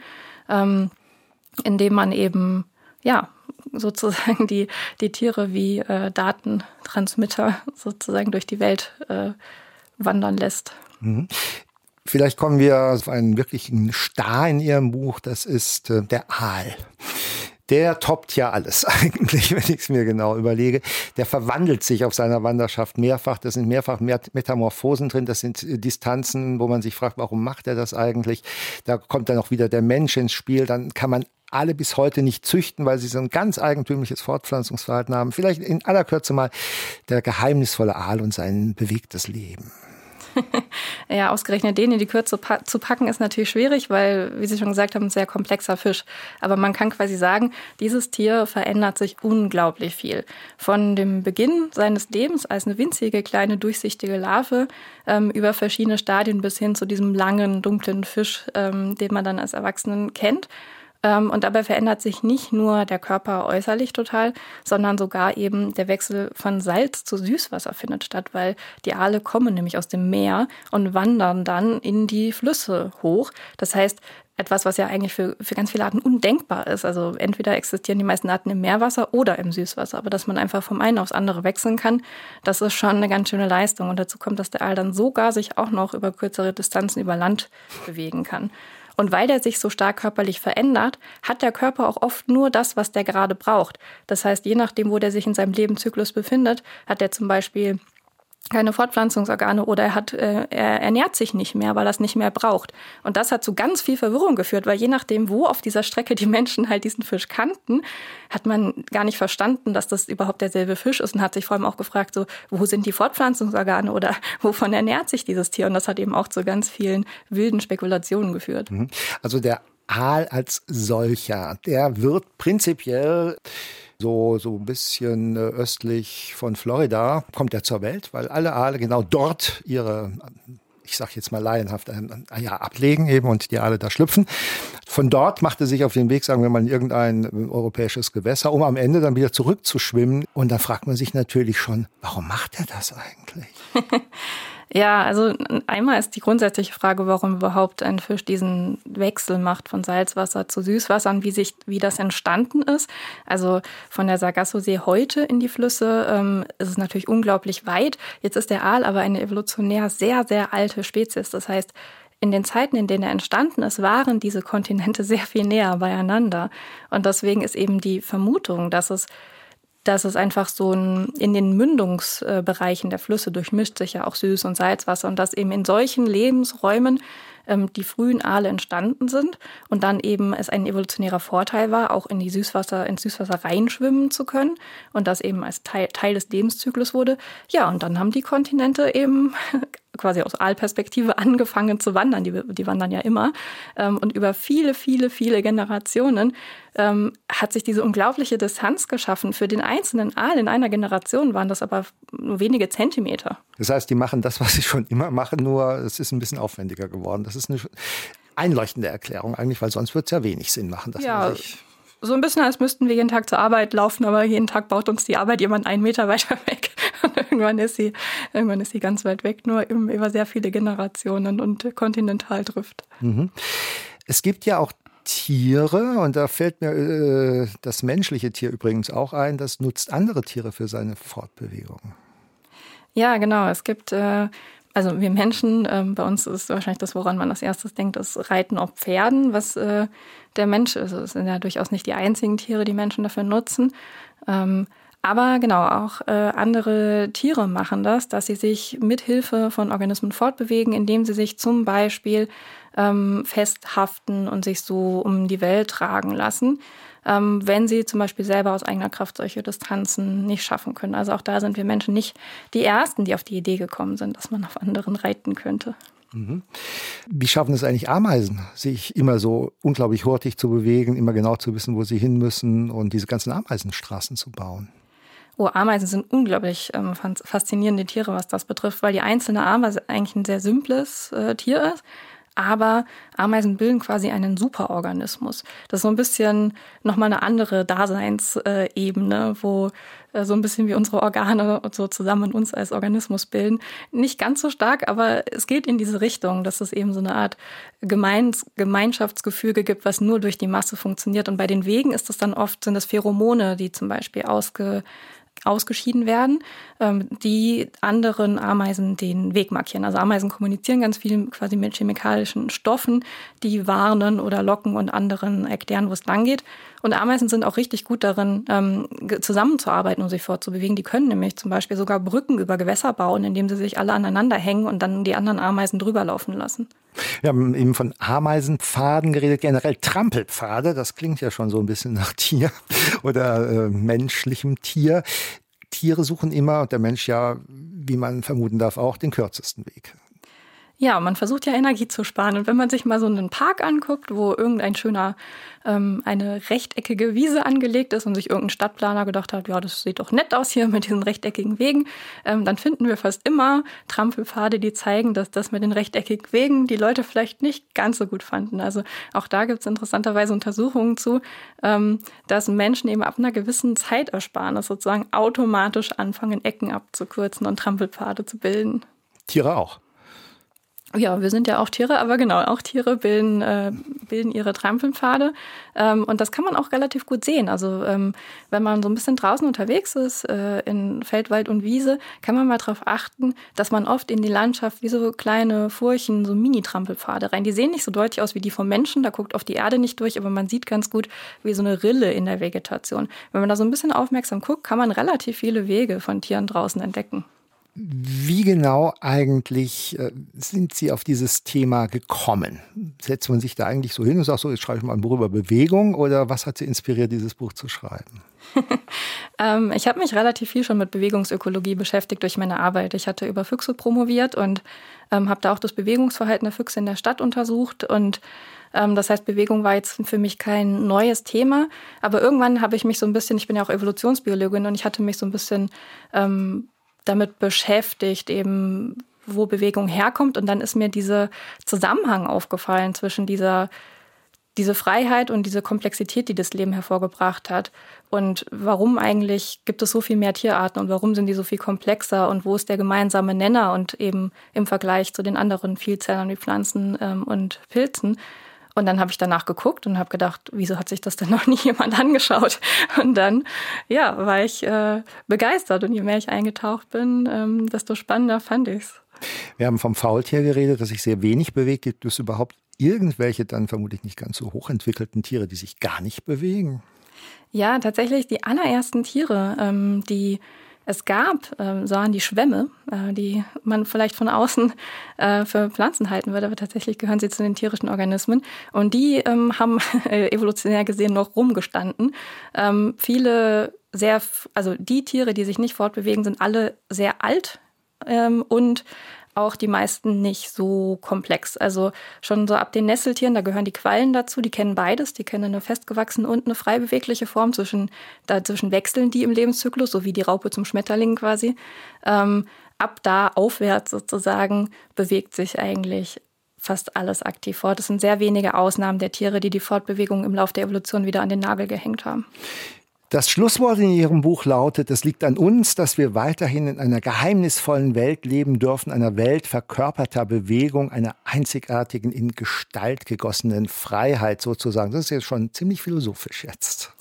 indem man eben sozusagen die Tiere wie Datentransmitter sozusagen durch die Welt wandern lässt. Mhm. Vielleicht kommen wir auf einen wirklichen Star in Ihrem Buch, das ist der Aal. Der toppt ja alles eigentlich, wenn ich es mir genau überlege. Der verwandelt sich auf seiner Wanderschaft mehrfach. Da sind mehrfach Metamorphosen drin. Das sind Distanzen, wo man sich fragt, warum macht er das eigentlich? Da kommt dann auch wieder der Mensch ins Spiel. Dann kann man alle bis heute nicht züchten, weil sie so ein ganz eigentümliches Fortpflanzungsverhalten haben. Vielleicht in aller Kürze mal der geheimnisvolle Aal und sein bewegtes Leben. Ja, ausgerechnet den in die Kürze zu packen, ist natürlich schwierig, weil, wie Sie schon gesagt haben, ein sehr komplexer Fisch. Aber man kann quasi sagen, dieses Tier verändert sich unglaublich viel. Von dem Beginn seines Lebens als eine winzige, kleine, durchsichtige Larve über verschiedene Stadien bis hin zu diesem langen, dunklen Fisch, den man dann als Erwachsenen kennt. Und dabei verändert sich nicht nur der Körper äußerlich total, sondern sogar eben der Wechsel von Salz zu Süßwasser findet statt, weil die Aale kommen nämlich aus dem Meer und wandern dann in die Flüsse hoch. Das heißt, etwas, was ja eigentlich für ganz viele Arten undenkbar ist. Also entweder existieren die meisten Arten im Meerwasser oder im Süßwasser. Aber dass man einfach vom einen aufs andere wechseln kann, das ist schon eine ganz schöne Leistung. Und dazu kommt, dass der Aal dann sogar sich auch noch über kürzere Distanzen über Land bewegen kann. Und weil der sich so stark körperlich verändert, hat der Körper auch oft nur das, was der gerade braucht. Das heißt, je nachdem, wo der sich in seinem Lebenszyklus befindet, hat er zum Beispiel keine Fortpflanzungsorgane oder er ernährt sich nicht mehr, weil er es nicht mehr braucht. Und das hat zu ganz viel Verwirrung geführt, weil je nachdem, wo auf dieser Strecke die Menschen halt diesen Fisch kannten, hat man gar nicht verstanden, dass das überhaupt derselbe Fisch ist und hat sich vor allem auch gefragt, so, wo sind die Fortpflanzungsorgane oder wovon ernährt sich dieses Tier? Und das hat eben auch zu ganz vielen wilden Spekulationen geführt. Also der Aal als solcher, der wird prinzipiell so ein bisschen östlich von Florida, kommt er zur Welt, weil alle Aale genau dort ihre, ich sage jetzt mal laienhaft, Eier ablegen eben und die Aale da schlüpfen. Von dort macht er sich auf den Weg, sagen wir mal, in irgendein europäisches Gewässer, um am Ende dann wieder zurückzuschwimmen. Und da fragt man sich natürlich schon, warum macht er das eigentlich? Ja, also einmal ist die grundsätzliche Frage, warum überhaupt ein Fisch diesen Wechsel macht von Salzwasser zu Süßwasser und wie das entstanden ist. Also von der Sargassosee heute in die Flüsse ist es natürlich unglaublich weit. Jetzt ist der Aal aber eine evolutionär sehr, sehr alte Spezies. Das heißt, in den Zeiten, in denen er entstanden ist, waren diese Kontinente sehr viel näher beieinander. Und deswegen ist eben die Vermutung, dass es einfach so in den Mündungsbereichen der Flüsse durchmischt sich ja auch Süß- und Salzwasser und dass eben in solchen Lebensräumen die frühen Aale entstanden sind und dann eben es ein evolutionärer Vorteil war, auch ins Süßwasser reinschwimmen zu können und das eben als Teil des Lebenszyklus wurde. Ja, und dann haben die Kontinente eben quasi aus Aalperspektive angefangen zu wandern. Die wandern ja immer. Und über viele, viele, viele Generationen hat sich diese unglaubliche Distanz geschaffen. Für den einzelnen Aal in einer Generation waren das aber nur wenige Zentimeter. Das heißt, die machen das, was sie schon immer machen, nur es ist ein bisschen aufwendiger geworden. Das ist eine einleuchtende Erklärung eigentlich, weil sonst wird es ja wenig Sinn machen. Dass man sich so ein bisschen, als müssten wir jeden Tag zur Arbeit laufen, aber jeden Tag baut uns die Arbeit jemand 1 Meter weiter weg. Und irgendwann ist sie ganz weit weg, nur über sehr viele Generationen und Kontinentaldrift. Es gibt ja auch Tiere, und da fällt mir das menschliche Tier übrigens auch ein, das nutzt andere Tiere für seine Fortbewegung. Ja, genau. Es gibt, also wir Menschen, bei uns ist wahrscheinlich das, woran man als erstes denkt, ist Reiten auf Pferden, was der Mensch ist. Es sind ja durchaus nicht die einzigen Tiere, die Menschen dafür nutzen. Aber genau, auch andere Tiere machen das, dass sie sich mit Hilfe von Organismen fortbewegen, indem sie sich zum Beispiel festhaften und sich so um die Welt tragen lassen, wenn sie zum Beispiel selber aus eigener Kraft solche Distanzen nicht schaffen können. Also auch da sind wir Menschen nicht die Ersten, die auf die Idee gekommen sind, dass man auf anderen reiten könnte. Wie schaffen es eigentlich Ameisen, sich immer so unglaublich hurtig zu bewegen, immer genau zu wissen, wo sie hin müssen und diese ganzen Ameisenstraßen zu bauen? Ameisen sind unglaublich faszinierende Tiere, was das betrifft, weil die einzelne Ameise eigentlich ein sehr simples Tier ist. Aber Ameisen bilden quasi einen Superorganismus. Das ist so ein bisschen nochmal eine andere Daseinsebene, wo so ein bisschen wie unsere Organe und so zusammen uns als Organismus bilden. Nicht ganz so stark, aber es geht in diese Richtung, dass es eben so eine Art Gemeinschaftsgefüge gibt, was nur durch die Masse funktioniert. Und bei den Wegen sind das Pheromone, die zum Beispiel ausgeschieden werden, die anderen Ameisen den Weg markieren. Also Ameisen kommunizieren ganz viel quasi mit chemikalischen Stoffen, die warnen oder locken und anderen erklären, wo es lang geht. Und Ameisen sind auch richtig gut darin, zusammenzuarbeiten und sich fortzubewegen. Die können nämlich zum Beispiel sogar Brücken über Gewässer bauen, indem sie sich alle aneinander hängen und dann die anderen Ameisen drüber laufen lassen. Wir haben eben von Ameisenpfaden geredet, generell Trampelpfade. Das klingt ja schon so ein bisschen nach Tier oder menschlichem Tier. Tiere suchen immer, und der Mensch ja, wie man vermuten darf, auch den kürzesten Weg. Ja, man versucht ja Energie zu sparen. Und wenn man sich mal so einen Park anguckt, wo irgendein schöner, eine rechteckige Wiese angelegt ist und sich irgendein Stadtplaner gedacht hat, ja, das sieht doch nett aus hier mit diesen rechteckigen Wegen, dann finden wir fast immer Trampelpfade, die zeigen, dass das mit den rechteckigen Wegen die Leute vielleicht nicht ganz so gut fanden. Also auch da gibt es interessanterweise Untersuchungen zu, dass Menschen eben ab einer gewissen Zeitersparnis sozusagen automatisch anfangen, Ecken abzukürzen und Trampelpfade zu bilden. Tiere auch. Ja, wir sind ja auch Tiere, aber genau, auch Tiere bilden ihre Trampelpfade. Und das kann man auch relativ gut sehen. Also wenn man so ein bisschen draußen unterwegs ist, in Feld, Wald und Wiese, kann man mal darauf achten, dass man oft in die Landschaft wie so kleine Furchen, so Mini-Trampelpfade rein. Die sehen nicht so deutlich aus wie die vom Menschen, da guckt oft die Erde nicht durch, aber man sieht ganz gut wie so eine Rille in der Vegetation. Wenn man da so ein bisschen aufmerksam guckt, kann man relativ viele Wege von Tieren draußen entdecken. Wie genau eigentlich sind Sie auf dieses Thema gekommen? Setzt man sich da eigentlich so hin und sagt so, jetzt schreibe ich mal ein Buch über Bewegung, oder was hat Sie inspiriert, dieses Buch zu schreiben? Ich habe mich relativ viel schon mit Bewegungsökologie beschäftigt durch meine Arbeit. Ich hatte über Füchse promoviert und habe da auch das Bewegungsverhalten der Füchse in der Stadt untersucht. Und das heißt, Bewegung war jetzt für mich kein neues Thema. Aber irgendwann habe ich mich so ein bisschen, ich bin ja auch Evolutionsbiologin, und ich hatte mich so ein bisschen damit beschäftigt, eben wo Bewegung herkommt. Und dann ist mir dieser Zusammenhang aufgefallen zwischen diese Freiheit und diese Komplexität, die das Leben hervorgebracht hat. Und warum eigentlich gibt es so viel mehr Tierarten und warum sind die so viel komplexer und wo ist der gemeinsame Nenner und eben im Vergleich zu den anderen Vielzellern wie Pflanzen und Pilzen. Und dann habe ich danach geguckt und habe gedacht, wieso hat sich das denn noch nie jemand angeschaut? Und dann, ja, war ich begeistert. Und je mehr ich eingetaucht bin, desto spannender fand ich es. Wir haben vom Faultier geredet, das sich sehr wenig bewegt. Gibt es überhaupt irgendwelche dann vermutlich nicht ganz so hochentwickelten Tiere, die sich gar nicht bewegen? Ja, tatsächlich die allerersten Tiere, die es gab, waren die Schwämme, die man vielleicht von außen für Pflanzen halten würde, aber tatsächlich gehören sie zu den tierischen Organismen. Und die haben evolutionär gesehen noch rumgestanden. Also die Tiere, die sich nicht fortbewegen, sind alle sehr alt und auch die meisten nicht so komplex. Also schon so ab den Nesseltieren, da gehören die Quallen dazu, die kennen beides. Die kennen eine festgewachsene und eine frei bewegliche Form. Dazwischen wechseln die im Lebenszyklus, so wie die Raupe zum Schmetterling quasi. Ab da aufwärts sozusagen bewegt sich eigentlich fast alles aktiv fort. Es sind sehr wenige Ausnahmen der Tiere, die Fortbewegung im Laufe der Evolution wieder an den Nagel gehängt haben. Das Schlusswort in Ihrem Buch lautet: Es liegt an uns, dass wir weiterhin in einer geheimnisvollen Welt leben dürfen, einer Welt verkörperter Bewegung, einer einzigartigen, in Gestalt gegossenen Freiheit sozusagen. Das ist jetzt schon ziemlich philosophisch jetzt.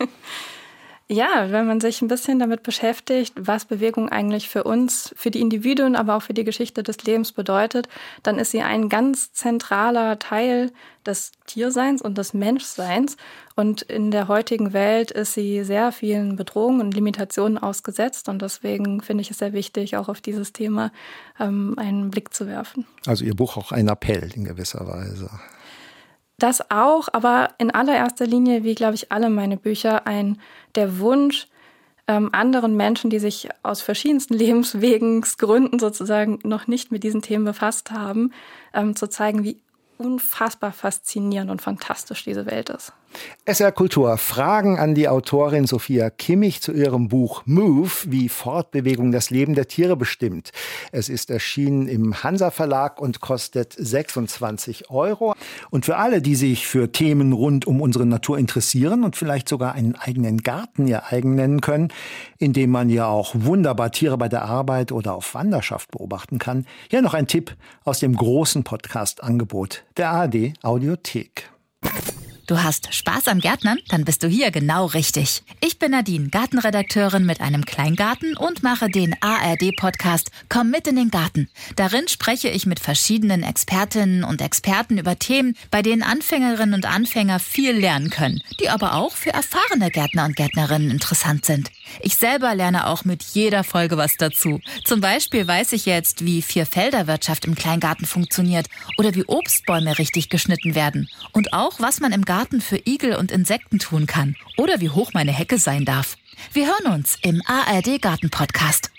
Ja, wenn man sich ein bisschen damit beschäftigt, was Bewegung eigentlich für uns, für die Individuen, aber auch für die Geschichte des Lebens bedeutet, dann ist sie ein ganz zentraler Teil des Tierseins und des Menschseins. Und in der heutigen Welt ist sie sehr vielen Bedrohungen und Limitationen ausgesetzt. Und deswegen finde ich es sehr wichtig, auch auf dieses Thema einen Blick zu werfen. Also Ihr Buch auch ein Appell in gewisser Weise. Das auch, aber in allererster Linie, wie glaube ich alle meine Bücher, der Wunsch, anderen Menschen, die sich aus verschiedensten Lebenswegensgründen sozusagen noch nicht mit diesen Themen befasst haben, zu zeigen, wie unfassbar faszinierend und fantastisch diese Welt ist. SR Kultur. Fragen an die Autorin Sophia Kimmich zu ihrem Buch Move, wie Fortbewegung das Leben der Tiere bestimmt. Es ist erschienen im Hansa Verlag und kostet 26 €. Und für alle, die sich für Themen rund um unsere Natur interessieren und vielleicht sogar einen eigenen Garten ihr eigen nennen können, in dem man ja auch wunderbar Tiere bei der Arbeit oder auf Wanderschaft beobachten kann, hier noch ein Tipp aus dem großen Podcast-Angebot der ARD Audiothek. Du hast Spaß am Gärtnern? Dann bist du hier genau richtig. Ich bin Nadine, Gartenredakteurin mit einem Kleingarten und mache den ARD-Podcast Komm mit in den Garten. Darin spreche ich mit verschiedenen Expertinnen und Experten über Themen, bei denen Anfängerinnen und Anfänger viel lernen können, die aber auch für erfahrene Gärtner und Gärtnerinnen interessant sind. Ich selber lerne auch mit jeder Folge was dazu. Zum Beispiel weiß ich jetzt, wie Vierfelderwirtschaft im Kleingarten funktioniert oder wie Obstbäume richtig geschnitten werden. Und auch, was man im Garten für Igel und Insekten tun kann oder wie hoch meine Hecke sein darf. Wir hören uns im ARD Garten Podcast.